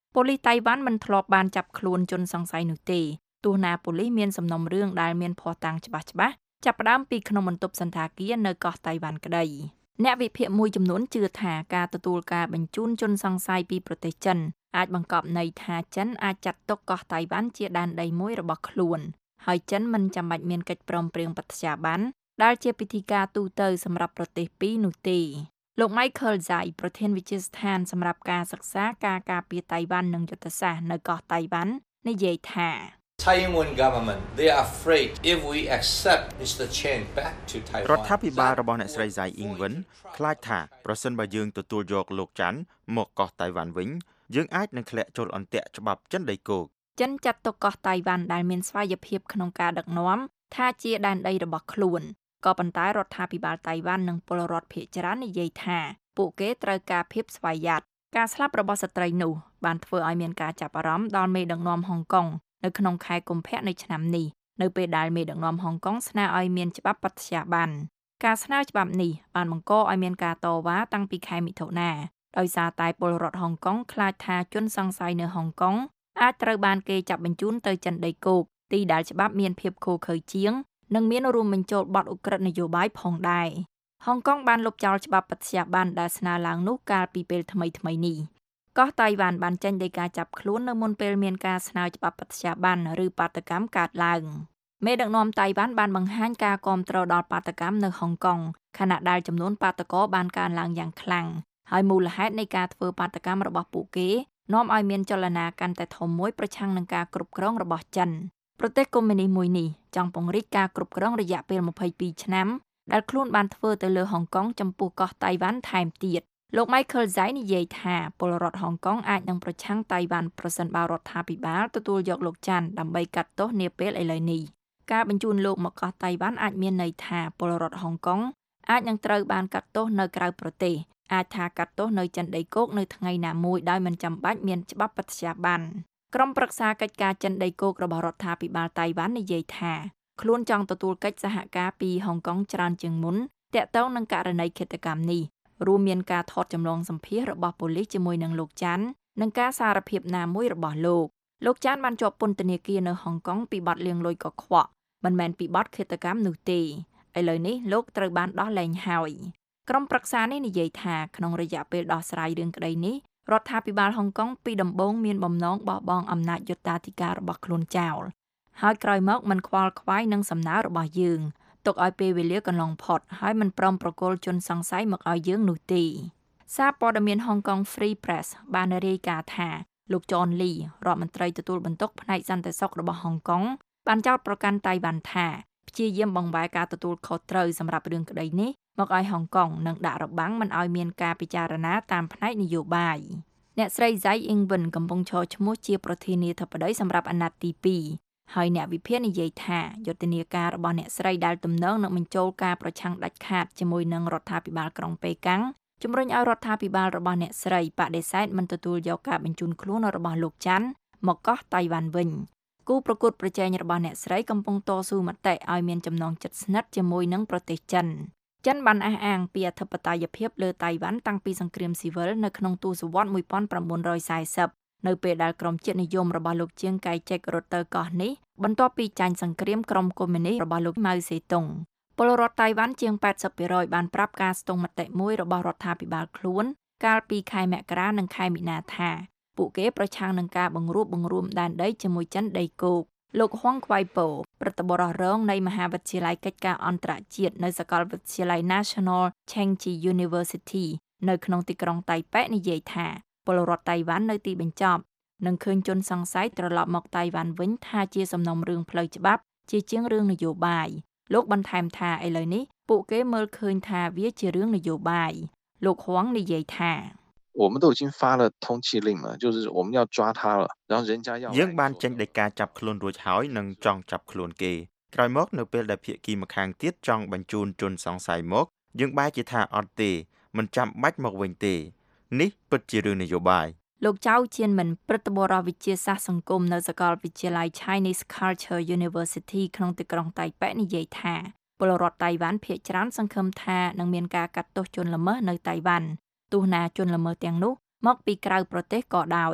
ប៉ូលីសតៃវ៉ាន់មិនធ្លាប់បានចាប់ខ្លួនជនសង្ស័យនោះទេទោះណាប៉ូលីសមានសំណុំរឿងដែលមានភស្តុតាងច្បាស់ច្បាស់ចាប់ផ្ដើមពីក្នុងបន្ទប់សន្តាគារនៅកោះតៃវ៉ាន់ក្តីអ្នកវិភាគមួយចំនួនជឿថាការទទួលការបញ្ជូនជនសង្ស័យពីប្រទេសចិនអាចបង្កប់ន័យថាចិនអាចចាត់ទុកកោះតៃវ៉ាន់ជាដែនដីមួយរបស់ខ្លួនហើយចិនមិនចាំបាច់មានកិច្ចព្រមព្រៀងបត្យាប័នដែលជាពិធីការទូទៅសម្រាប់ប្រទេសពីរនោះទេលោក Michael Zai ប្រធានវិទ្យាស្ថានសម្រាប់ការសិក្សាការការពារតៃវ៉ាន់និងយុទ្ធសាស្ត្រនៅកោះតៃវ៉ាន់និយាយថា Taiwan government they are afraid if we accept Mister Chen back to Taiwan រដ្ឋាភិបាលរបស់អ្នកស្រី Zai Ing-wen ខ្លាចថាប្រសិនបើយើងទទួលយកលោកច័ន្ទមកកោះតៃវ៉ាន់វិញយើងអាចនឹងធ្លាក់ចូលអន្ទាក់ច្បាប់ចិនដីគោកចិនចាត់ទុកកោះតៃវ៉ាន់ដែលមានស្វ័យភាពក្នុងការដឹកនាំថាជាដែនដីរបស់ខ្លួនក៏ប៉ុន្តែរដ្ឋាភិបាលតៃវ៉ាន់និងពលរដ្ឋភាគច្រើននិយាយថាពួកគេត្រូវការភាពស្វ័យយ័តការស្លាប់របស់ស្ត្រីនោះបានធ្វើឲ្យមានការចាប់អារម្មណ៍ដល់មេដឹកនាំហុងកុងនៅក្នុងខែកុម្ភៈនៃឆ្នាំនេះនៅពេលដែលមេដឹកនាំហុងកុងស្នើឲ្យមានច្បាប់បត្យាប័នការស្នើច្បាប់នេះបានបង្កឲ្យមានការតវ៉ាតាំងពីខែមិថុនាដោយសារតែពលរដ្ឋហុងកុងខ្លាចថាជនសង្ស័យនៅហុងកុងអាចត្រូវបានគេចាប់បញ្ជូនទៅចិនដីគោកទីដែលច្បាប់មានភាពឃោឃៅជាងនិងមានរួមបញ្ចូលបទឧក្រិដ្ឋនយោបាយផងដែរហុងកុងបានលុបចោលច្បាប់បត្យាប័នដែលស្នើឡើងនោះកាលពីពេលថ្មីៗនេះកោះតៃវ៉ាន់បានចេញដីកាចាប់ខ្លួននៅមុនពេលមានការស្នើច្បាប់បត្យាប័នឬបាតកម្មកើតឡើងមេដឹកនាំតៃវ៉ាន់បានបង្ហាញការគាំទ្រដល់បាតកម្មនៅហុងកុងខណៈដែលចំនួនបាតកោបានកើនឡើងយ៉ាងខ្លាំងហើយមូលហេតុនៃការធ្វើបាតកម្មរបស់ពួកគេនាំឲ្យមានចលនាកាន់តែធំមួយប្រឆាំងនឹងការគ្រប់គ្រងរបស់ចិនប្រទេសកុម្មុយនីសមួយនេះចង់ពង្រីកការគ្រប់គ្រងរយៈពេលម្ភៃពីរឆ្នាំដែលខ្លួនបានធ្វើទៅលើហុងកុងចំពោះកោះតៃវ៉ាន់ថែមទៀតលោក Michael Zai និយាយថាពលរដ្ឋហុងកុងអាចនឹងប្រឆាំងតៃវ៉ាន់ប្រសិនបើរដ្ឋាភិបាលទទួលយកលោកច័ន្ទដើម្បីកាត់ទោសនាពេលឥឡូវនេះការបញ្ជូនលោកមកកោះតៃវ៉ាន់អាចមានន័យថាពលរដ្ឋហុងកុងអាចនឹងត្រូវបានកាត់ទោសនៅក្រៅប្រទេសអាចថាកាត់ទោសនៅចិនដីគោកនៅថ្ងៃណាមួយដោយមិនចាំបាច់មានច្បាប់បត្យាប័នក្រុមប្រឹក្សាកិច្ចការចិនដីគោករបស់រដ្ឋាភិបាលតៃវ៉ាន់និយាយថាខ្លួនចង់ទទួលកិច្ចសហការពីហុងកុងច្រើនជាងមុនទាក់ទងនឹងករណីឃាតកម្មនេះរួមមានការថតចម្លងសម្ភាសន៍របស់ប៉ូលីសជាមួយនឹងលោកច័ន្ទនិងការសារភាពណាមួយរបស់លោកលោកច័ន្ទបានជាប់ពន្ធនាគារនៅហុងកុងពីបទលាងលុយកខ្វក់មិនមែនពីបទឃាតកម្មនោះទេឥឡូវនេះលោកត្រូវបានដោះលែងហើយក្រុមប្រឹក្សានេះនិយាយថាក្នុងរយៈពេលដោះស្រាយរឿងក្តីនេះរដ្ឋាភិបាលហុងកុងពីដំបូងមានបំណងបោះបង់អំណាចយុត្តាធិការរបស់ខ្លួនចោលហើយក្រោយមកមិនខ្វល់ខ្វាយនឹងសំណើរបស់យើងទុកឲ្យពេលវេលាកន្លងផុតហើយមិនព្រមប្រគល់ជនសង្ស័យមកឲ្យយើងនោះទេសារព័ត៌មាន Hong Kong Free Press បានរាយការណ៍ថាលោក John Lee រដ្ឋមន្ត្រីទទួលបន្ទុកផ្នែកសន្តិសុខរបស់ហុងកុងបានចោទប្រកាន់តៃវ៉ាន់ថាព្យាយាមបង្វែរការទទួលខុសត្រូវសម្រាប់រឿងក្តីនេះមកឲ្យហុងកុងនិងដាក់របាំងមិនឲ្យមានការពិចារណាតាមផ្នែកនយោបាយអ្នកស្រី Zai Ing-wen កំពុងឈរឈ្មោះជាប្រធានាធិបតីសម្រាប់អាណត្តិទីពីរហើយអ្នកវិភាគនិយាយថាយុទ្ធនាការរបស់អ្នកស្រីដែលទំនងនឹងបញ្ចូលការប្រឆាំងដាច់ខាតជាមួយនឹងរដ្ឋាភិបាលក្រុងប៉េកាំងជំរុញឲ្យរដ្ឋាភិបាលរបស់អ្នកស្រីបដិសេធមិនទទួលយកការបញ្ជូនខ្លួនរបស់លោកច័ន្ទមកកោះតៃវ៉ាន់វិញគូប្រកួតប្រជែងរបស់អ្នកស្រីកំពុងតស៊ូមតិឲ្យមានចំណងជិតស្និទ្ធជាមួយនឹងប្រទេសចិនចិនបានអះអាងពីអធិបតេយ្យភាពលើតៃវ៉ាន់តាំងពីសង្គ្រាមស៊ីវិលនៅក្នុងទសវត្សរ៍nineteen fortyនៅពេលដែលក្រុមជាតិនិយមរបស់លោកជាងកៃចេករត់ទៅកោះនេះបន្ទាប់ពីចាញ់សង្គ្រាមក្រុមកុម្មុយនីសរបស់លោកម៉ៅសេតុងពលរដ្ឋតៃវ៉ាន់ជាងeighty percentបានប្រាប់ការស្ទង់មតិមួយរបស់រដ្ឋាភិបាលខ្លួនកាលពីខែមករានិងខែមីនាថាពួកគេប្រឆាំងនឹងការបង្រួបបង្រួមដែនដីជាមួយចិនដីគោកលោកហុងខ្វៃប៉ូប្រតិបត្តិរងនៃមហាវិទ្យាល័យកិច្ចការអន្តរជាតិនៅសាកលវិទ្យាល័យ National Chengchi University នៅក្នុងទីក្រុងតៃប៉េនិយាយថាពលរដ្ឋតៃវ៉ាន់នៅទីបញ្ចប់នឹងឃើញជនសង្ស័យត្រឡប់មកតៃវ៉ាន់វិញថាជាសំណុំរឿងផ្លូវច្បាប់ជាជាងរឿងនយោបាយលោកបន្ថែមថាឥឡូវនេះពួកគេមើលឃើញថាវាជារឿងនយោបាយលោកហួងនិយាយថា我们都已经发了通缉令了就是我们要抓他了然后人家要យើងបានចេញដីកាចាប់ខ្លួនរួចហើយនឹងចង់ចាប់ខ្លួនគេក្រោយមកនៅពេលដែលភាគីម្ខាងទៀតចង់បញ្ជូនជនសង្ស័យមកយើងបែរជាថាអត់ទេមិនចាំបាច់មកវិញទេនេះពិតជារឿងនយោបាយលោកចៅជៀនមិនព្រឹទ្ធបរិវិទ្យាសាស្ត្រសង្គមនៅសាកលវិទ្យាល័យ Chinese Culture University ក្នុងទីក្រុងតៃប៉េនិយាយថាពលរដ្ឋតៃវ៉ាន់ភាគច្រើនសង្ឃឹមថានឹងមានការកាត់ទោសជនល្មើសនៅតៃវ៉ាន់ទោះណាជនល្មើសទាំងនោះមកពីក្រៅប្រទេសក៏ដោយ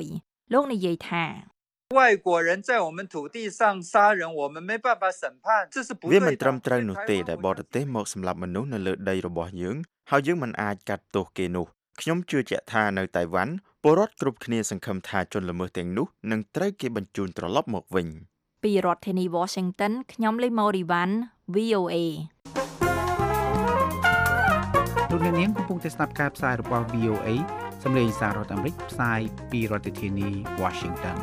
លោកនិយាយថា外国人在我们土地上杀人，我们没办法审判，这是不对的。 វាមិនត្រឹមត្រូវនោះទេដែលបរទេសមកសម្លាប់មនុស្សនៅលើដីរបស់យើងហើយយើងមិនអាចកាត់ទោសគេនោះខ្ញុំជឿជាក់ថានៅតៃវ៉ាន់ពលរដ្ឋគ្រប់គ្នាសង្ឃឹមថាជនល្មើសទាំងនោះនឹងត្រូវគេបញ្ជូនត្រឡប់មកវិញពីរដ្ឋធានី Washington ខ្ញុំលីម៉ូរីវ៉ាន់ វី អូ เอលោកអ្នកនាងកំពុងតែស្ដាប់ការផ្សាយរបស់ វី អូ เอ សម្លេងសាររដ្ឋអាមេរិកផ្សាយពីរដ្ឋធានី Washington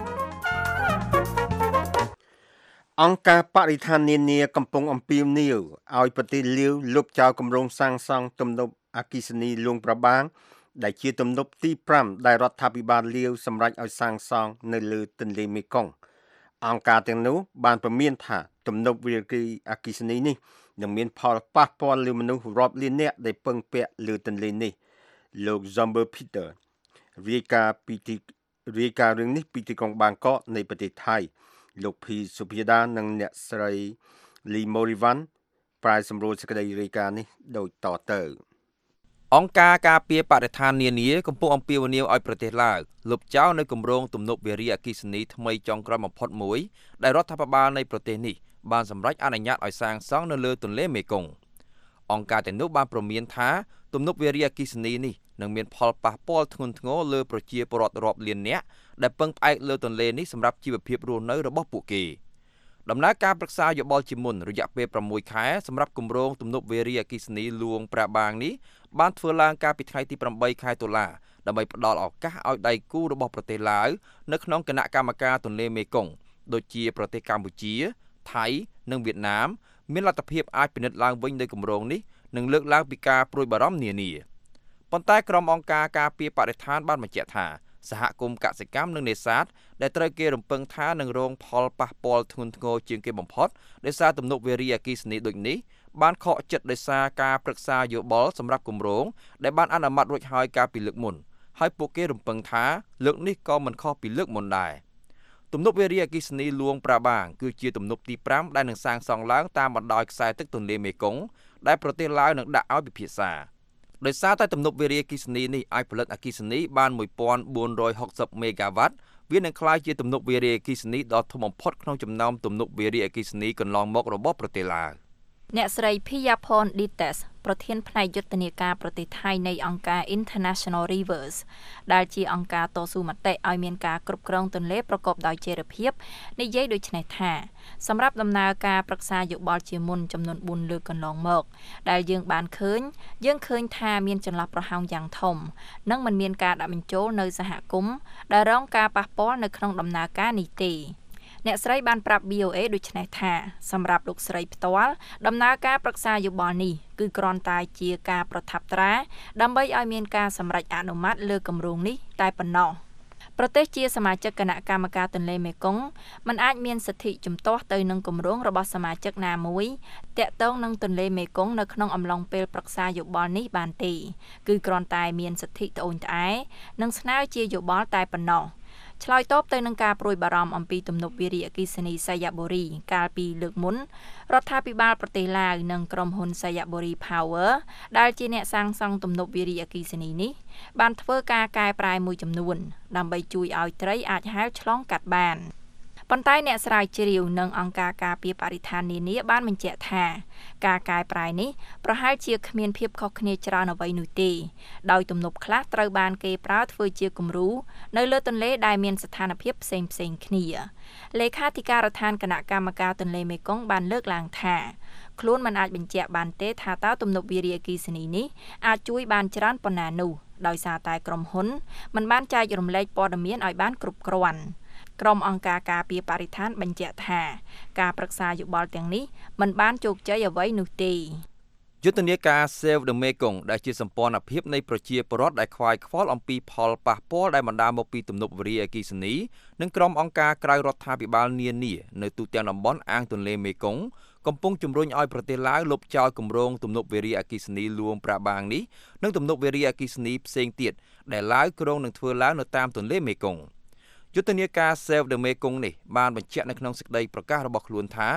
អង្គការបរិស្ថាននានាកំពុងអំពាវនាវឲ្យប្រទេសលាវលុបចោលគម្រោងសាងសង់ទំនប់អគ្គិសនីលួងប្របាងដែលជាទំនប់ទីប្រាំដែលរដ្ឋាភិបាលលាវសម្រេចឲ្យសាងសង់នៅលើទន្លេមេគង្គអង្គការទាំងនោះបានព្រមានថាទំនប់វារីអគ្គិសនីនេះនឹងមានផលប៉ះពាល់លើមនុស្សរាប់លាននាក់ដែលពឹងពាក់លើទន្លេនេះលោក Zomber Peter រាយការណ៍ពីទីរាយការណ៍រឿងនេះពីទីក្រុងបាងកកនៃប្រទេសថៃលោកភីសុភាដានិងអ្នកស្រី Lee Morivan ប្រាយសម្រួលសេចក្តីរាយការណ៍នេះដូចតទៅអង្គការការពារបរិស្ថាននានាកំពុងអំពាវនាវឲ្យប្រទេសឡាវលុបចោលនៅគម្រោងទំនប់វារីអគ្គិសនីថ្មីចុងក្រោយបំផុតមួយដែលរដ្ឋាភិបាលនៃប្រទេសនេះបានសម្រេចអនុញ្ញាតឲ្យសាងសង់នៅលើទន្លេមេគង្គអង្គការទាំងនោះបានព្រមានថាទំនប់វារីអគ្គិសនីនេះនឹងមានផលប៉ះពាល់ធ្ងន់ធ្ងរលើប្រជាពលរដ្ឋរាប់លាននាក់ដែលពឹងផ្អែកលើទន្លេនេះសម្រាប់ជីវភាពរស់នៅរបស់ពួកគេដំណើរការប្រឹក្សាយោបល់ជាមុនរយៈពេលប្រាំមួយខែសម្រាប់គម្រោងទំនប់វារីអគ្គិសនីលួងប្រាបាងនេះបានធ្វើឡើងកាលពីថ្ងៃទីប្រាំបីខែតុលាដើម្បីផ្ដល់ឱកាសឲ្យដៃគូរបស់ប្រទេសឡាវនៅក្នុងគណៈកម្មការទន្លេមេគង្គដូចជាប្រទេសកម្ពុជាថៃនិងវៀតណាមមានលទ្ធភាពអាចពិនិត្យឡើងវិញនៃគម្រោងនេះនិងលើកឡើងពីការព្រួយបារម្ភនានាប៉ុន្តែក្រុមអង្គការការពារបរិស្ថានបានបញ្ជាក់ថាសហគមន៍កសិកម្មនិងនេសាទដែលត្រូវគេរំពឹងថានឹងរងផលប៉ះពាល់ធ្ងន់ធ្ងរជាងគេបំផុតដោយសារទំនប់វារីអគ្គិសនីដូចនេះបានខកចិត្តដោយសារការប្រឹក្សាយោបល់សម្រាប់គម្រោងដែលបានអនុម័តរួចហើយកាលពីលើកមុនហើយពួកគេរំពឹងថាលើកនេះក៏មិនខុសពីលើកមុនដែរទំនប់វារីអគ្គិសនីលួងប្រាបាងគឺជាទំនប់ទីប្រាំដែលនឹងសាងសង់ឡើងតាមបណ្ដោយខ្សែទឹកទន្លេមេគង្គដែលប្រទេសឡាវនឹងដាក់ឲ្យពិភាក្សាដោយសារតែទំនប់វារីអគ្គិសនីនេះអាចផលិតអគ្គិសនីបានមួយពាន់បួនរយហុកសិបមេហ្គាវ៉ាត់វានឹងក្លាយជាទំនប់វារីអគ្គិសនីដ៏ធំបំផុតក្នុងចំណោមទំនប់វារីអគ្គិសនីកន្លងមករបស់ប្រទេសឡាវអ្នកស្រីភីយ៉ាផនឌីតេសប្រធានផ្នែកយុទ្ធនាការប្រទេសថៃនៃអង្គការ International Rivers ដែលជាអង្គការតស៊ូមតិឲ្យមានការគ្រប់គ្រងទន្លេប្រកបដោយចីរភាពនិយាយដូចនេះថាសម្រាប់ដំណើរការប្រឹក្សាយោបល់ជាមុនចំនួនបួនលើកកន្លងមកដែលយើងបានឃើញយើងឃើញថាមានចន្លោះប្រហោងយ៉ាងធំនិងមិនមានការដាក់បញ្ចូលនៅសហគមន៍ដែលរងការប៉ះពាល់នៅក្នុងដំណើរការនេះទេអ្នកស្រីបានប្រាប់ វី អូ เอ ដូចនេះថាសម្រាប់លោកស្រីផ្ទាល់ដំណើរការប្រឹក្សាយោបល់នេះគឺគ្រាន់តែជាការប្រថាប់ត្រាដើម្បីឲ្យមានការសម្រេចអនុម័តលើគម្រោងនេះតែប៉ុណ្ណោះប្រទេសជាសមាជិកគណៈកម្មការទន្លេមេគង្គមិនអាចមានសិទ្ធិជំទាស់ទៅនឹងគម្រោងរបស់សមាជិកណាមួយតាក់ទងនឹងទន្លេមេគង្គនៅក្នុងអំឡុងពេលប្រឹក្សាយោបល់នេះបានទេគឺគ្រាន់តែមានសិទ្ធិត្អូញត្អែនិងស្នើជាយោបល់តែប៉ុណ្ណោះឆ្លើយតបទៅនឹងការព្រួយបារម្ភអំពីទំនប់វារីអគ្គិសនីសៃបុរីកាលពីលើកមុនរដ្ឋាភិបាលប្រទេសឡាវនិងក្រុមហ៊ុនសៃបុរី Power ដែលជាអ្នកសាងសង់ទំនប់វារីអគ្គិសនីនេះបានធ្វើការកែប្រែមួយចំនួនដើម្បីជួយឲ្យត្រីអាចហែលឆ្លងកាត់បានប៉ុន្តែអ្នកស្រាវជ្រាវនិងអង្គការការពារបរិស្ថាននានាបានបញ្ជាក់ថាការកែប្រែនេះប្រហែលជាគ្មានភាពខុសគ្នាច្រើនអ្វីនោះទេដោយទំនប់ខ្លះត្រូវបានគេប្រើធ្វើជាគំរូនៅលើទន្លេដែលមានស្ថានភាពផ្សេងៗគ្នាលេខាធិការដ្ឋានគណៈកម្មការទន្លេមេគង្គបានលើកឡើងថាខ្លួនមិនអាចបញ្ជាក់បានទេថាតើទំនប់វារីអគ្គិសនីនេះអាចជួយបានច្រើនប៉ុណ្ណានោះដោយសារតែក្រុមហ៊ុនមិនបានចែករំលែកព័ត៌មានឲ្យបានគ្រប់គ្រាន់ក្រុមអង្គការការពារបរិស្ថានបញ្ជាក់ថាការប្រឹក្សាយោបល់ទាំងនេះមិនបានជោគជ័យអ្វីនោះទេយុទ្ធនាការ Save the Mekong ដែលជាសម្ព័ន្ធភាពនៃប្រជាពលរដ្ឋដែលខ្វាយខ្វល់អំពីផលប៉ះពាល់ដែលបណ្ដាលមកពីទំនប់វារីអគ្គិសនីនិងក្រុមអង្គការក្រៅរដ្ឋាភិបាលនានានៅទូទាំងតំបន់អាងទន្លេមេគង្គកំពុងជំរុញឲ្យប្រទេសឡាវលុបចោលគម្រោងទំនប់វារីអគ្គិសនីលួងប្រាបាងនេះនិងទំនប់វារីអគ្គិសនីផ្សេងទៀតដែលឡាវក្រុងនឹងធ្វើឡើងនៅតាមទន្លេមេគង្គយុទ្ធនាការ Save the Mekong នេះបានបញ្ជាក់នៅក្នុងសេចក្តីប្រកាសរបស់ខ្លួនថា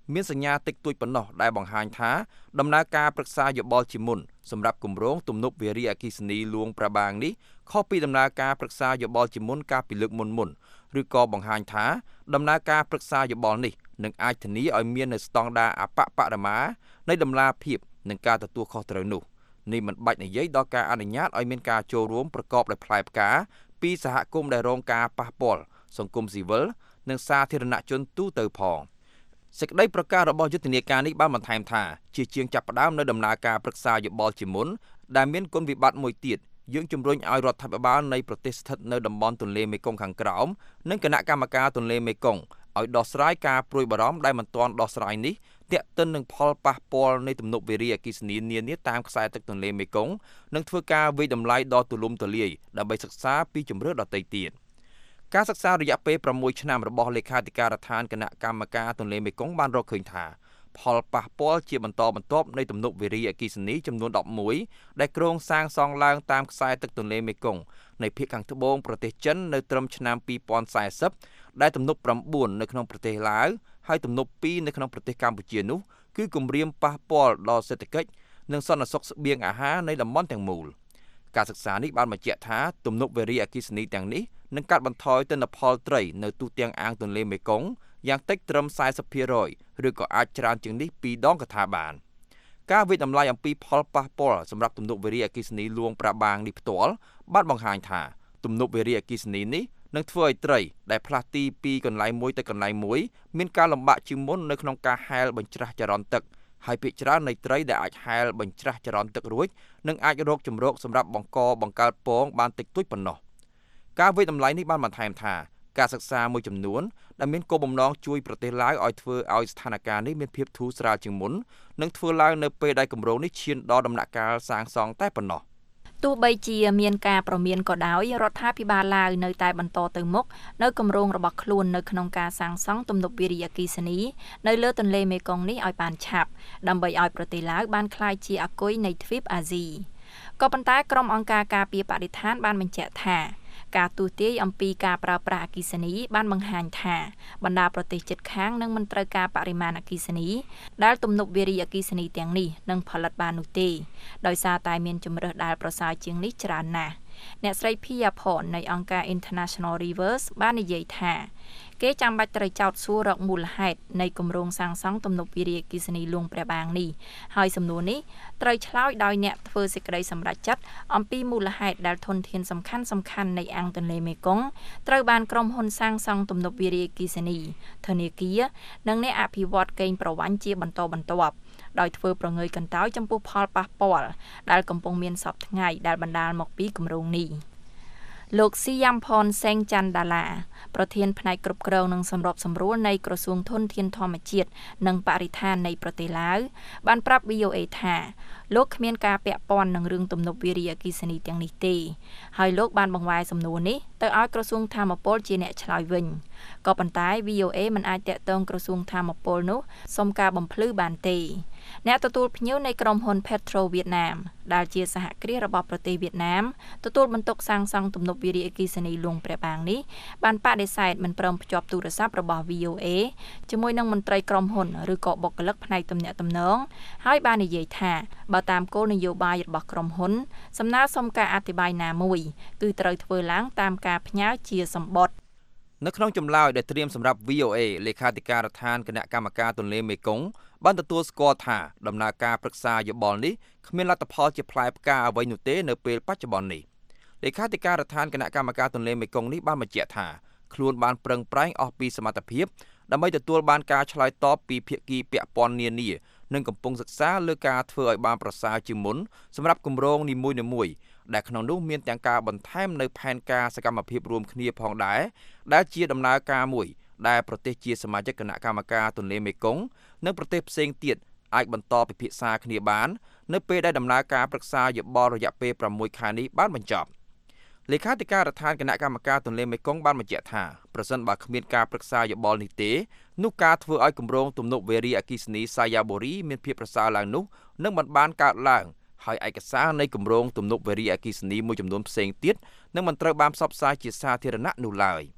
មានសញ្ញាតិចតួចប៉ុណ្ណោះដែលបង្ហាញថាដំណើរការប្រឹក្សាយោបល់ជាមុនសម្រាប់គម្រោងទំនប់វារីអគ្គិសនីលួងព្រះបាងនេះខុសពីដំណើរការប្រឹក្សាយោបល់ជាមុនកាលពីលើកមុនមុនឬក៏បង្ហាញថាដំណើរការប្រឹក្សាយោបល់នេះនឹងអាចធានាឲ្យមាននូវស្តង់ដារអបបរមានៃដំណាភាពនិងការទទួលខុសត្រូវនោះនេះមិនបាច់និយាយដល់ការអនុញ្ញាតឲ្យមានការចូលរួមប្រកបដោយផ្លែផ្កាពីសហគមន៍ដែលរងការប៉ះពាល់សង្គមស៊ីវិលនិងសាធារណជនទូទៅផងសេចក្តីប្រកាសរបស់យុទ្ធនាការនេះបានបន្ថែមថាជាជាងចាប់ផ្ដើមនៅដំណើរការប្រឹក្សាយោបល់ជាមុនដែលមានគុណវិបត្តិមួយទៀតយើងជំរុញឲ្យរដ្ឋាភិបាលនៃប្រទេសស្ថិតនៅតំបន់ទន្លេមេគង្គខាងក្រោមនិងគណៈកម្មការទន្លេមេគង្គឲ្យដោះស្រាយការព្រួយបារម្ភដែលមិនទាន់ដោះស្រាយនេះទាក់ទិននឹងផលប៉ះពាល់នៃទំនប់វារីអគ្គិសនីនានាតាមខ្សែទឹកទន្លេមេគង្គនិងធ្វើការវិយតម្លៃដ៏ទូលំទូលាយដើម្បីសិក្សាពីជម្រើសដទៃទៀតការសិក្សារយៈពេលប្រាំមួយឆ្នាំរបស់លេខាធិការដ្ឋានគណៈកម្មការទន្លេមេគង្គបានរកឃើញថាផលប៉ះពាល់ជាបន្តបន្ទាប់នៃទំនប់វារីអគ្គិសនីចំនួនដប់មួយដែលគ្រោងសាងសង់ឡើងតាមខ្សែទឹកទន្លេមេគង្គในភាគខាងត្បូងប្រទេសចិននៅត្រឹមឆ្នាំពីរពាន់សាសិបដែលទំនប់ប្រាំបួននៅក្នុងប្រទេសឡាវហើយទំនប់ពីរនៅក្នុងប្រទេសកម្ពុជានោះគឺគំរាមប៉ះពាល់ដល់សេដ្ឋកិច្ចនិងសន្តិសុខស្បៀងអាហារនៃតំបន់ទាំងមូលការសិក្សានេះបានបញ្ជាក់ថាទំនប់វារីអគ្គិសនីទាំងនេះនឹងកាត់បន្ថយទិន្នផលត្រីនៅទូទាំងអាងទន្លេមេគង្គយ៉ាងតិចត្រឹមសាសិបភាគរយឬក៏អាចច្រើនជាងនេះពីរដងកថាបានការវិតម្លៃអំពីផលប៉ះពាល់សម្រាប់ទំនប់វារីអគ្គិសនីលួងប្រាបាងនេះផ្ទាល់បានបង្ហាញថាទំនប់វារីអគ្គិសនីនេះនឹងធ្វើឲ្យត្រីដែលផ្លាស់ទីពីកន្លែងមួយទៅកន្លែងមួយមានការលំបាកជាងមុននៅក្នុងការហែលបញ្ច្រាស់ចរន្តទឹកហើយភាគច្រើននៃត្រីដែលអាចហែលបញ្ច្រាស់ចរន្តទឹករួចនឹងអាចរកជំរកសម្រាប់បង្កបង្កើតពងបានតិចតួចប៉ុណ្ណោះការវិតម្លៃនេះបានបន្ថែមថាការសិក្សាមួយចំនួនដែលមានគោលបំណងជួយប្រទេសឡាវឲ្យធ្វើឲ្យស្ថានភាពនេះមានភាពធូរស្រាលជាងមុននិងធ្វើឡើងនៅពេលដែលគម្រោងនេះឈានដល់ដំណាក់កាលសាងសង់តែប៉ុណ្ណោះទោះបីជាមានការប្រមានក៏ដោយរដ្ឋាភិបាលឡាវនៅតែបន្តទៅមុខនៅគម្រោងរបស់ខ្លួននៅក្នុងការសាងសង់ទំនប់វារីអគ្គិសនីនៅលើទន្លេមេគង្គនេះឲ្យបានឆាប់ដើម្បីឲ្យប្រទេសឡាវបានក្លាយជាអាគុយនៃទ្វីបអាស៊ីក៏ប៉ុន្តែក្រុមអង្គការការពារបរិស្ថានបានបញ្ជាក់ថាការទូទាយអំពីការប្រើប្រាស់អគ្គិសនីបានបង្ហាញថាបណ្ដាប្រទេសជិតខាងនឹងមិនត្រូវការបរិមាណអគ្គិសនីដែលទំនប់វារីអគ្គិសនីទាំងនេះនឹងផលិតបាននោះទេដោយសារតែមានជម្រើសដែលប្រសើរជាងនេះច្រើនណាស់អ្នកស្រីភីយ៉ាផននៃអង្គការ International Rivers បាននិយាយថាគេចាំបាច់ត្រូវចោទសួររកមូលហេតុនៃគម្រោងសាងសង់ទំនប់វារីអគ្គិសនីលួងព្រះបាងនេះហើយសំណួរនេះត្រូវឆ្លើយដោយអ្នកធ្វើសេចក្តីសម្រេចចិត្តអំពីមូលហេតុដែលធនធានសំខាន់សំខាន់នៃអាងទន្លេមេគង្គត្រូវបានក្រុមហ៊ុនសាងសង់ទំនប់វារីអគ្គិសនីធនាគារនិងអ្នកអភិវឌ្ឍកេងប្រវ័ញ្ចជាបន្តបន្ទាប់ដោយធ្វើប្រងើយកន្តើយចំពោះផលប៉ះពាល់ដែលកំពុងមានសពថ្ងៃដែលបណ្ដាលមកពីគម្រោងនេះលោកស៊ីយ៉ាំផនសេងច័ន្ទដាឡាប្រធានផ្នែកគ្រប់គ្រងនិងសម្របសម្រួលនៃក្រសួងធនធានធម្មជាតិនិងបរិស្ថាននៃប្រទេសឡាវបានប្រាប់ វី អូ អេ ថាលោកគ្មានការពាក់ព័ន្ធនឹងរឿងទំនប់វារីអគ្គិសនីទាំងនេះទេហើយលោកបានបង្វែរសំណួរនេះទៅឲ្យក្រសួងធម្មពលជាអ្នកឆ្លើយវិញក៏ប៉ុន្តែ វី អូ អេ មិនអាចតាក់ទងក្រសួងធម្មពលនោះសុំការបំភ្លឺបានទេអ្នកទទួលភ្ញៀវនៃក្រុមហ៊ុន Petro Vietnam ដែលជាសហគ្រាសរបស់ប្រទេសវៀតណាមទទួលបន្ទុកសាងសង់ទំនប់វារីអគ្គិសនីលួងព្រះបាងនេះបានបដិសេធមិនព្រមភ្ជាប់ទូរស័ព្ទរបស់ វី អូ អេ ជាមួយនឹងមន្ត្រីក្រុមហ៊ុនឬក៏បុគ្គលិកផ្នែកទំនាក់ទំនងហើយបាននិយាយថាបើតាមគោលនយោបាយរបស់ក្រុមហ៊ុនសំណើសុំការអធិប្បាយណាមួយគឺត្រូវធ្វើឡើងតាមការផ្ញើជាសម្បត្តិនៅក្នុងចម្លើយដែលត្រៀមសម្រាប់ វី អូ អេ លេខាធិការដ្ឋានគណៈកម្មការទន្លេមេគង្គបានទទួលស្គាល់ថាដំណើរការប្រឹក្សាយោបល់នេះគ្មានលទ្ធផលជាផ្លែផ្កាអ្វីនោះទេនៅពេលបច្ចុប្បន្ននេះលេខាធិការដ្ឋានគណៈកម្មការទន្លេមេគង្គនេះបានបញ្ជាក់ថាខ្លួនបានប្រឹងប្រែងអស់ពីសមត្ថភាពដើម្បីទទួលបានការឆ្លើយតបពីភាគីពាក់ព័ន្ធនានានិងកំពុងសិក្សាលើការធ្វើឲ្យបានប្រសើរជាងមុនសម្រាប់គម្រោងនីមួយៗដែលក្នុងនោះមានទាំងការបន្ថែមនៅផែនការសកម្មភាពរួមគ្នាផងដែរដែលជាដំណើរការមួយដែលប្រទេសជាសមាជិកគណៈកម្មការទន្លេមេគង្គនិងប្រទេសផ្សេងទៀតអាចបន្តពិភាក្សាគ្នាបាននៅពេលដែលដំណើរការប្រឹក្សាយោបល់រយៈពេលប្រាំមួយខែនេះបានបញ្ចប់លេខាធិការដ្ឋានគណៈកម្មការទន្លេមេគង្គបានបញ្ជាក់ថាប្រសិនបើគ្មានការប្រឹក្សាយោបល់នេះទេនោះការធ្វើឲ្យគម្រោងទំនប់វារីអគ្គិសនីសាយ៉ាបូរីមានភាពប្រសើរឡើងនោះនឹងមិនបានកើតឡើងហើយឯកសារនៃគម្រោងទំនប់វារីអគ្គិសនីមួយចំនួនផ្សេងទៀតនឹងមិនត្រូវបានផ្សព្វផ្សាយជាសាធារណៈនោះឡើយ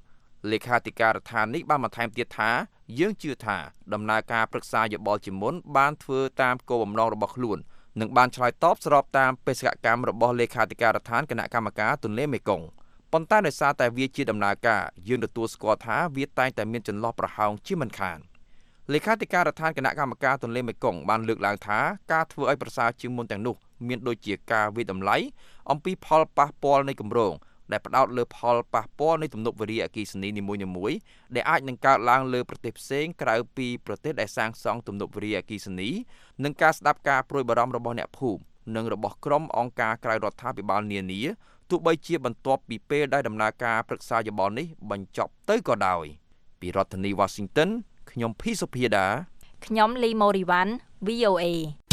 លេខាធិការដ្ឋាននេះបានបន្ថែមទៀតថាយើងជឿថាដំណើរការប្រឹក្សាយោបល់ជាមុនបានធ្វើតាមគោលបំណងរបស់ខ្លួននិងបានឆ្លើយតបស្របតាមបេសកកម្មរបស់លេខាធិការដ្ឋានគណៈកម្មការទន្លេមេគង្គប៉ុន្តែដោយសារតែវាជាដំណើរការយើងទទួលស្គាល់ថាវាតែងតែមានចន្លោះប្រហោងជាមិនខានលេខាធិការដ្ឋានគណៈកម្មការទន្លេមេគង្គបានលើកឡើងថាការធ្វើឲ្យប្រសើរជាងមុនទាំងនោះមានដូចជាការវិតម្លៃអំពីផលប៉ះពាល់នៃគម្រោងដែលផ្ដោតលើផលប៉ះពាល់នៃទំនប់វារីអគ្គិសនីនីមួយៗដែលអាចនឹងកើតឡើងលើប្រទេសផ្សេងក្រៅពីប្រទេសដែលសាងសង់ទំនប់វារីអគ្គិសនីនិងការស្ដាប់ការព្រួយបារម្ភរបស់អ្នកភូមិនិងរបស់ក្រុមអង្គការក្រៅរដ្ឋាភិបាលនានាទោះបីជាបន្ទាប់ពីពេលដែលដំណើរការប្រឹក្សាយោបល់នេះបញ្ចប់ទៅក៏ដោយពីរដ្ឋធានី Washington ខ្ញុំភីសុភាដាខ្ញុំលីម៉ូរីវ៉ាន់ វី អូ เอ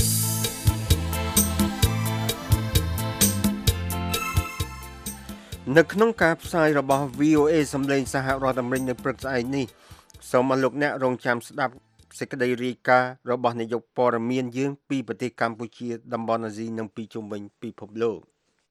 នៅក្នុងការផ្សាយរបស់ វី អូ เอ សំឡេងសហរដ្ឋអាមេរិកនៅព្រឹកស្អែកនេះសូមឲ្យលោកអ្នករងចាំស្ដាប់សេចក្តីរាយការណ៍របស់នាយកព័ត៌មានយើងពីប្រទេសកម្ពុជាតំបន់អាស៊ីនិងពីជុំវិញពិភពលោក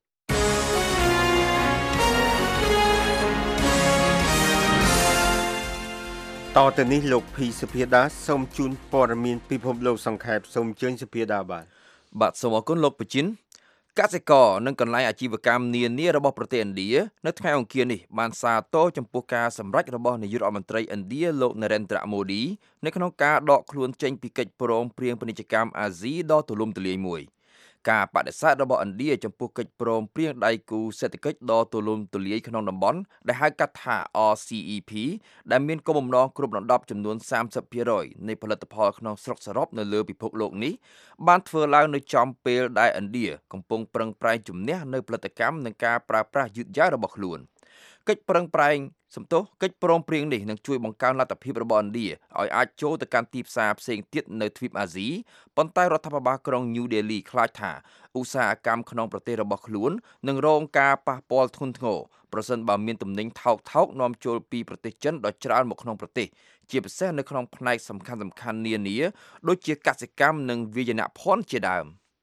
តទៅនេះលោកភីសុភាដាសូមជូនព័ត៌មានពិភពលោកសង្ខេបសូមអញ្ជើញសុភាដាបាទបាទសូមអរគុណលោកពជិនកសិករនិងកន្លែងអាជីវកម្មនានារបស់ប្រទេសឥណ្ឌានៅថ្ងៃអង្គារនេះបានសាទរចំពោះការសម្រេចរបស់នាយករដ្ឋមន្ត្រីឥណ្ឌាលោក Narendra Modi នៅក្នុងការដកខ្លួនចេញពីកិច្ចព្រមព្រៀងពាណិជ្ជកម្មអាស៊ីដ៏ទូលំទូលាយមួយការបដិសេធរបស់ឥណ្ឌាចំពោះកិច្ចព្រមព្រៀងដៃគូសេដ្ឋកិច្ចដ៏ទូលំទូលាយក្នុងតំបន់ដែលហៅកាត់ថា អរ ซี อี พี ដែលមានគោលបំណងគ្រប់ដណ្ដប់ចំនួន សាមសិបភាគរយ នៃផលិតផលក្នុងស្រុកសរុបនៅលើពិភពលោកនេះបានធ្វើឡើងនៅចំពេលដែលឥណ្ឌាកំពុងប្រឹងប្រែងជំនះនៅផលិតកម្មនិងការប្រើប្រាស់យឺតយ៉ាវរបស់ខ្លួនកិច្ចប្រឹងប្រែងសំទោសកិច្ចព្រមព្រៀងនេះនឹងជួយបង្កើនលទ្ធភាពរបស់ឥណ្ឌាឲ្យអាចចូលទៅកាន់ទីផ្សារផ្សេងទៀតនៅទ្វីបអាស៊ីប៉ុន្តែរដ្ឋាភិបាលក្រុង New Delhi ខ្លាចថាឧស្សាហកម្មក្នុងប្រទេសរបស់ខ្លួននឹងរងការប៉ះពាល់ធ្ងន់ធ្ងរប្រសិនបើមានទំនិញថោកថោកនាំចូលពីប្រទេសចិនដ៏ច្រើនមកក្នុងប្រទេសជាពិសេសនៅក្នុងផ្នែកសំខាន់ៗនានាដូចជាកសិកម្មនិងវាយនភ័ណ្ឌជាដើម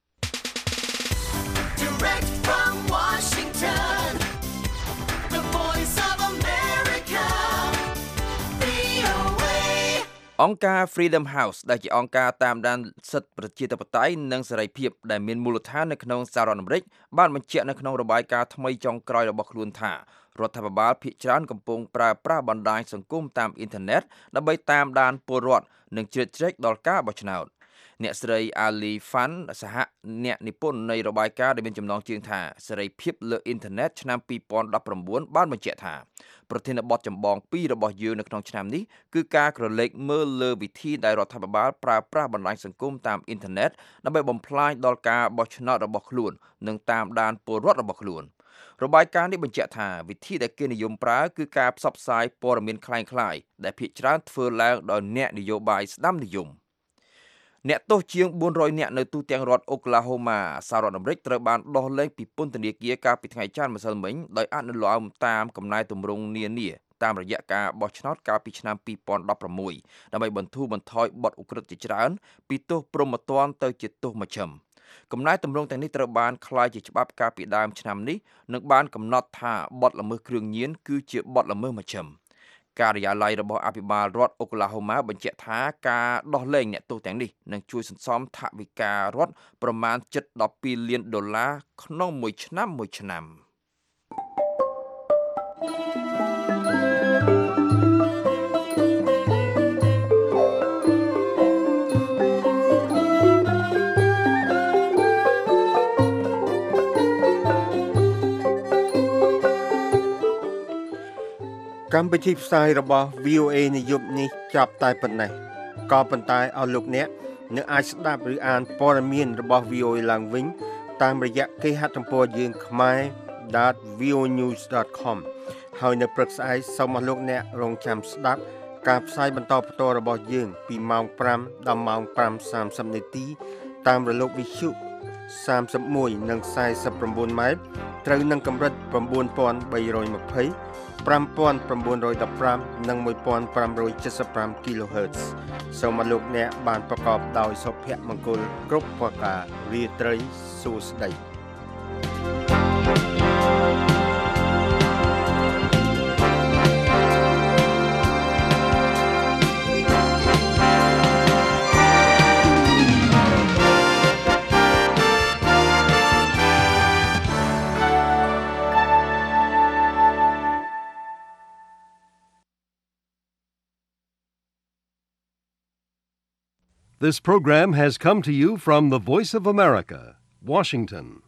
Direct from Washington The Voice of America វី អូ เอអង្គការ Freedom House ដែលជាអង្គការតាមដានសិទ្ធិប្រជាធិបតេយ្យនិងសេរីភាពដែលមានមូលដ្ឋាននៅក្នុងសហរដ្ឋអាមេរិកបានបញ្ជាក់នៅក្នុងរបាយការណ៍ថ្មីចុងក្រោយរបស់ខ្លួនថារដ្ឋាភិបាលភាគច្រើនកំពុងប្រើប្រាស់បណ្ដាញសង្គមតាមអ៊ីនធឺណិតដើម្បីតាមដានពលរដ្ឋនិងជ្រៀតជ្រែកដល់ការបោះឆ្នោតអ្នកស្រី Ali Fan សហអ្នកនិពន្ធនៃរបាយការណ៍ដែលមានចំណងជើងថាសេរីភាពលើអ៊ីនធឺណិតឆ្នាំពីរពាន់ដប់ប្រាំបួនបានបញ្ជាក់ថាប្រធានបទចម្បងពីររបស់យើងនៅក្នុងឆ្នាំនេះគឺការក្រឡេកមើលលើវិធីដែលរដ្ឋាភិបាលប្រើប្រាស់បណ្ដាញសង្គមតាមអ៊ីនធឺណិតដើម្បីបំផ្លាញដល់ការបោះឆ្នោតរបស់ខ្លួននិងតាមដានពលរដ្ឋរបស់ខ្លួនរបាយការណ៍នេះបញ្ជាក់ថាវិធីដែលគេនិយមប្រើគឺការផ្សព្វផ្សាយព័ត៌មានคล้ายៗដែលភាគច្រើនធ្វើឡើងដោយអ្នកនយោបាយស្ដាំនិយមអ្នកទោសជាងបួនរយនាក់នៅទូទាំងរដ្ឋអូក្លាហូម៉ាសហរដ្ឋអាមេរិកត្រូវបានដោះលែងពីពន្ធនាគារកាលពីថ្ងៃច័ន្ទម្សិលមិញដោយអនុលោមតាមកំណែទម្រង់នានាតាមរយៈការបោះឆ្នោតកាលពីឆ្នាំពីរពាន់ដប់ប្រាំមួយដើម្បីបន្ធូរបន្ថយបទឧក្រិដ្ឋជាច្រើនពីទោសព្រហ្មទណ្ឌទៅជាទោសមជ្ឈិមកំណែទម្រង់ទាំងនេះត្រូវបានក្លាយជាច្បាប់កាលពីដើមឆ្នាំនេះនិងបានកំណត់ថាបទល្មើសគ្រឿងញៀនគឺជាបទល្មើសមជ្ឈិមការិយាល័យរបស់អភិបាលរដ្ឋអូក្លាហូម៉ាបញ្ជាក់ថាការដោះលែងអ្នកទោសទាំងនេះនឹងជួយសន្សំថវិការដ្ឋប្រមាណជិតដប់ពីរលានដុល្លារក្នុងមួយឆ្នាំមួយឆ្នាំកម្មវិធីផ្សាយរបស់ វី អូ เอ នៅយប់នេះចាប់តែប៉ុណ្ណេះក៏ប៉ុន្តែអស់លោកអ្នកនៅអាចស្ដាប់ឬអានព័ត៌មានរបស់ វី អូ เอ ឡើងវិញតាមរយៈគេហទំព័រយើង ខ្មែរ ដត វី អូ ញូស ដត ខម ហើយនៅព្រឹកស្អែកសូមអស់លោកអ្នករងចាំស្ដាប់ការផ្សាយបន្តផ្ទាល់របស់យើងពីម៉ោងប្រាំដល់ម៉ោងប្រាំសាមសិបនាទីតាមរលកវិទ្យុសាមសិបមួយនិងខ្សែសិបប្រាំបួនម៉ែត្រត្រូវនឹងកម្រិត៩បី២០ ប្រាំពាន់៩១៥ និងមួយពាន់ប្រាំរយเจ็ดสิบห้า kHz សូមអរលោកអ្នកបានប្រកបដោយសុភមង្គលគ្រប់ប្រការរាត្រីសួស្តី This program has come to you from the Voice of America, Washington.